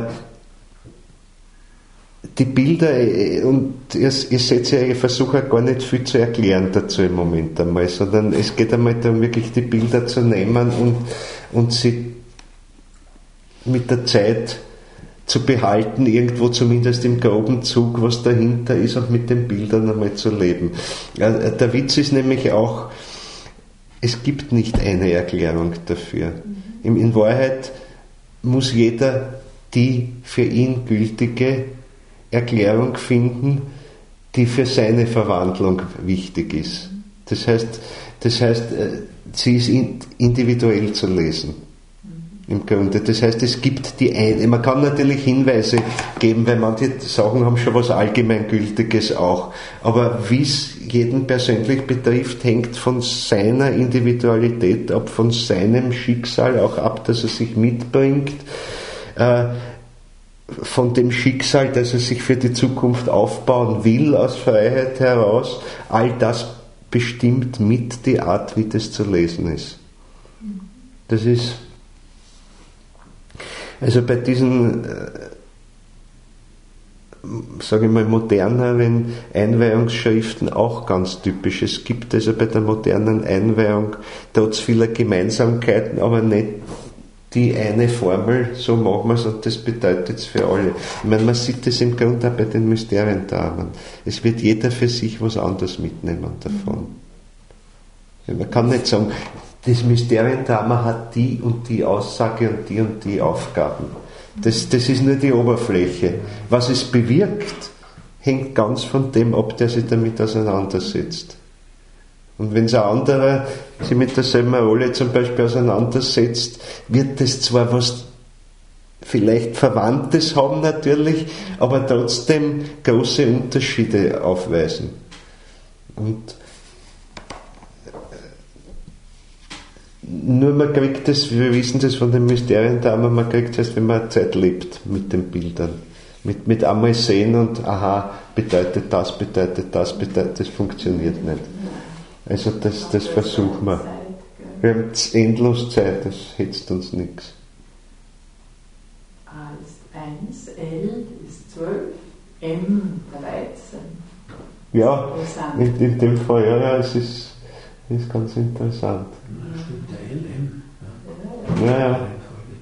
die Bilder, und ihr, ihr seht ja, ich versuche gar nicht viel zu erklären dazu im Moment einmal, sondern es geht einmal darum, wirklich die Bilder zu nehmen und, und sie mit der Zeit zu behalten, irgendwo zumindest im groben Zug, was dahinter ist, und mit den Bildern einmal zu leben. Der Witz ist nämlich auch, es gibt nicht eine Erklärung dafür. In Wahrheit muss jeder die für ihn gültige Erklärung finden, die für seine Verwandlung wichtig ist. Das heißt, das heißt, sie ist individuell zu lesen. Im Grunde. Das heißt, es gibt die eine, man kann natürlich Hinweise geben, weil manche Sachen haben schon was Allgemeingültiges auch. Aber wie es jeden persönlich betrifft, hängt von seiner Individualität ab, von seinem Schicksal auch ab, das er sich mitbringt. Äh, von dem Schicksal, das er sich für die Zukunft aufbauen will, aus Freiheit heraus, all das bestimmt mit die Art, wie das zu lesen ist. Das ist, also bei diesen, äh, sage ich mal, moderneren Einweihungsschriften auch ganz typisch. Es gibt also bei der modernen Einweihung trotz vieler Gemeinsamkeiten, aber nicht die eine Formel, so machen wir es und das bedeutet es für alle. Ich meine, man sieht das im Grunde auch bei den Mysteriendramen. Es wird jeder für sich was anderes mitnehmen davon. Ja, man kann nicht sagen, das Mysteriendrama hat die und die Aussage und die und die Aufgaben. Das, das ist nur die Oberfläche. Was es bewirkt, hängt ganz von dem ab, der sich damit auseinandersetzt. Und wenn es ein anderer sich mit derselben Rolle zum Beispiel auseinandersetzt, wird das zwar was vielleicht Verwandtes haben natürlich, aber trotzdem große Unterschiede aufweisen. Und nur man kriegt das, wir wissen das von den Mysteriendramen, man kriegt das, wenn man Zeit lebt mit den Bildern. Mit, mit einmal sehen und aha, bedeutet das, bedeutet das, bedeutet das, funktioniert nicht. Also das, das versuchen wir. Wir haben endlos Zeit, das hättest uns nichts. A ist eins, L ist zwölf, M dreizehn. Ja, in, in dem Fall, ja, ja, es ist, ist ganz interessant. Ja, stimmt, der L M. Ja, ja. ja.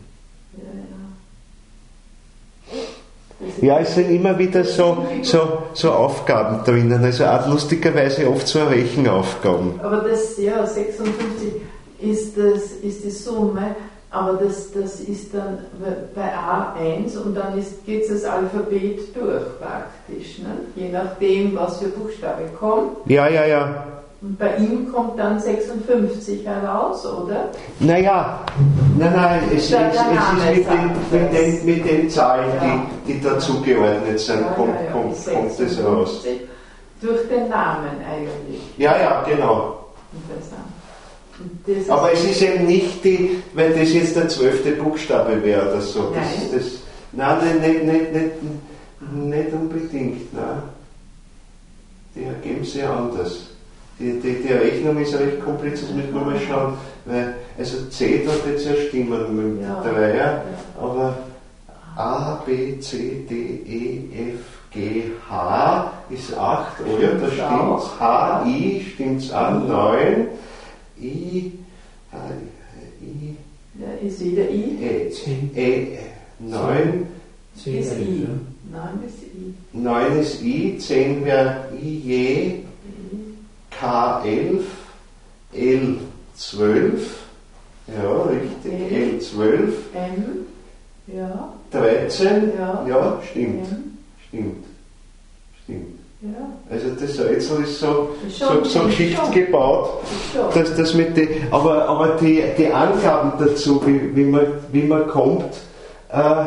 Ja, es sind immer wieder so, so, so Aufgaben drinnen, also auch lustigerweise oft so Rechenaufgaben. Aber das, ja, sechsundfünfzig ist, das, ist die Summe, aber das, das ist dann bei A eins und dann geht das Alphabet durch praktisch, ne? Je nachdem, was für Buchstabe kommt. Ja, ja, ja. Und bei ihm kommt dann sechsundfünfzig heraus, oder? Naja, nein, nein, es, es, es ist mit den, mit, den, mit den Zahlen, ja. die, die dazu geordnet sind, ja, kommt, ja, ja, kommt, kommt das raus. Durch den Namen eigentlich. Ja, ja, genau. Interessant. Aber es ist eben nicht die, wenn das jetzt der zwölfte Buchstabe wäre oder so. Das, nein. Das, nein, nicht, nicht, nicht, nicht unbedingt. Nein. Die ergeben sich anders. Die, die, die Rechnung ist recht kompliziert, müssen wir mal schauen. Weil, also C darf jetzt ja stimmen mit ja. der Reihe, aber A, B, C, D, E, F, G, H ist acht, oh ja, da stimmt's. H, I stimmt's an, neun. I, äh, I, ja, ist wieder I. E, E, neun. zehn ist I. neun ist I. neun ist I, zehn wäre I, je, K, elf, L, zwölf, ja, richtig, L, zwölf, M, ja. dreizehn, ja, ja stimmt, M. stimmt, stimmt. Ja. Also das Rätsel ist so, schon, so, so geschickt schon. gebaut, dass das mit die, aber, aber die, die Angaben dazu, wie, wie, man, wie man kommt, äh,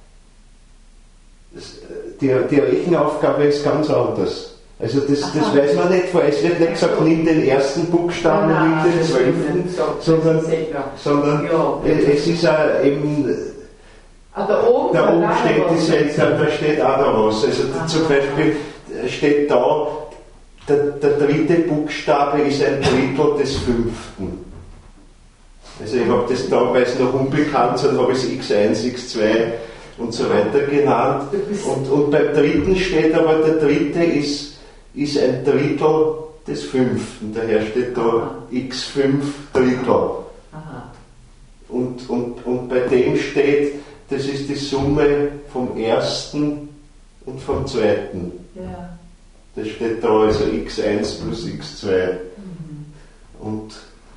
die, die Rechenaufgabe ist ganz anders. Also das, das weiß man nicht, weil es wird nicht gesagt, nimm den ersten Buchstaben und nimm den zwölften, sondern, sondern ja, es ist auch eben, ah, da oben, da oben steht die Seltsam, da steht auch noch was. Also aha. Zum Beispiel steht da, der, der dritte Buchstabe ist ein Drittel des fünften. Also ich habe das da, weil es noch unbekannt ist, habe ich es x eins, x zwei und so weiter genannt. Und, und beim dritten steht aber, der dritte ist ist ein Drittel des fünften. Daher steht da aha. x fünf Drittel. Aha. Und, und, und bei dem steht, das ist die Summe vom ersten und vom zweiten. Ja. Das steht da, also x eins plus x zwei. Mhm. Und,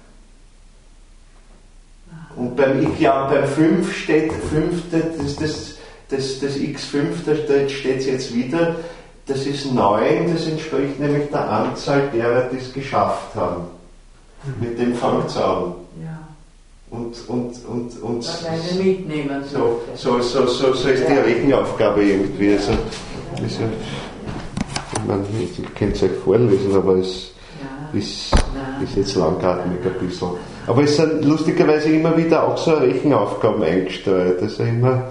und beim, ja, beim fünf steht, fünfte, das, das, das, das x fünf, da steht es jetzt wieder, das ist neun, das entspricht nämlich der Anzahl derer, die es geschafft haben. Mhm. Mit dem fängt es an. Ja. Und, und, und, und so, mitnehmen. So, so, so, so, so ist die ja. Rechenaufgabe irgendwie. Also, ja. Ist ja, ich meine, ich kann es euch vorlesen, aber es ja. ist, ist jetzt langatmig ein bisschen. Aber es sind lustigerweise immer wieder auch so Rechenaufgaben eingesteuert. Also immer.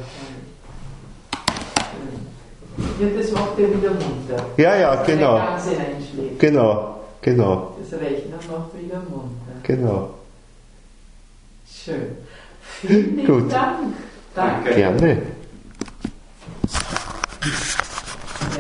Ja, das macht ja wieder munter. Ja, ja, das genau. Ganze einschlägt. Genau, genau. Das Rechnen macht wieder munter. Genau. Schön. Vielen Gut. Dank. Danke. Gerne.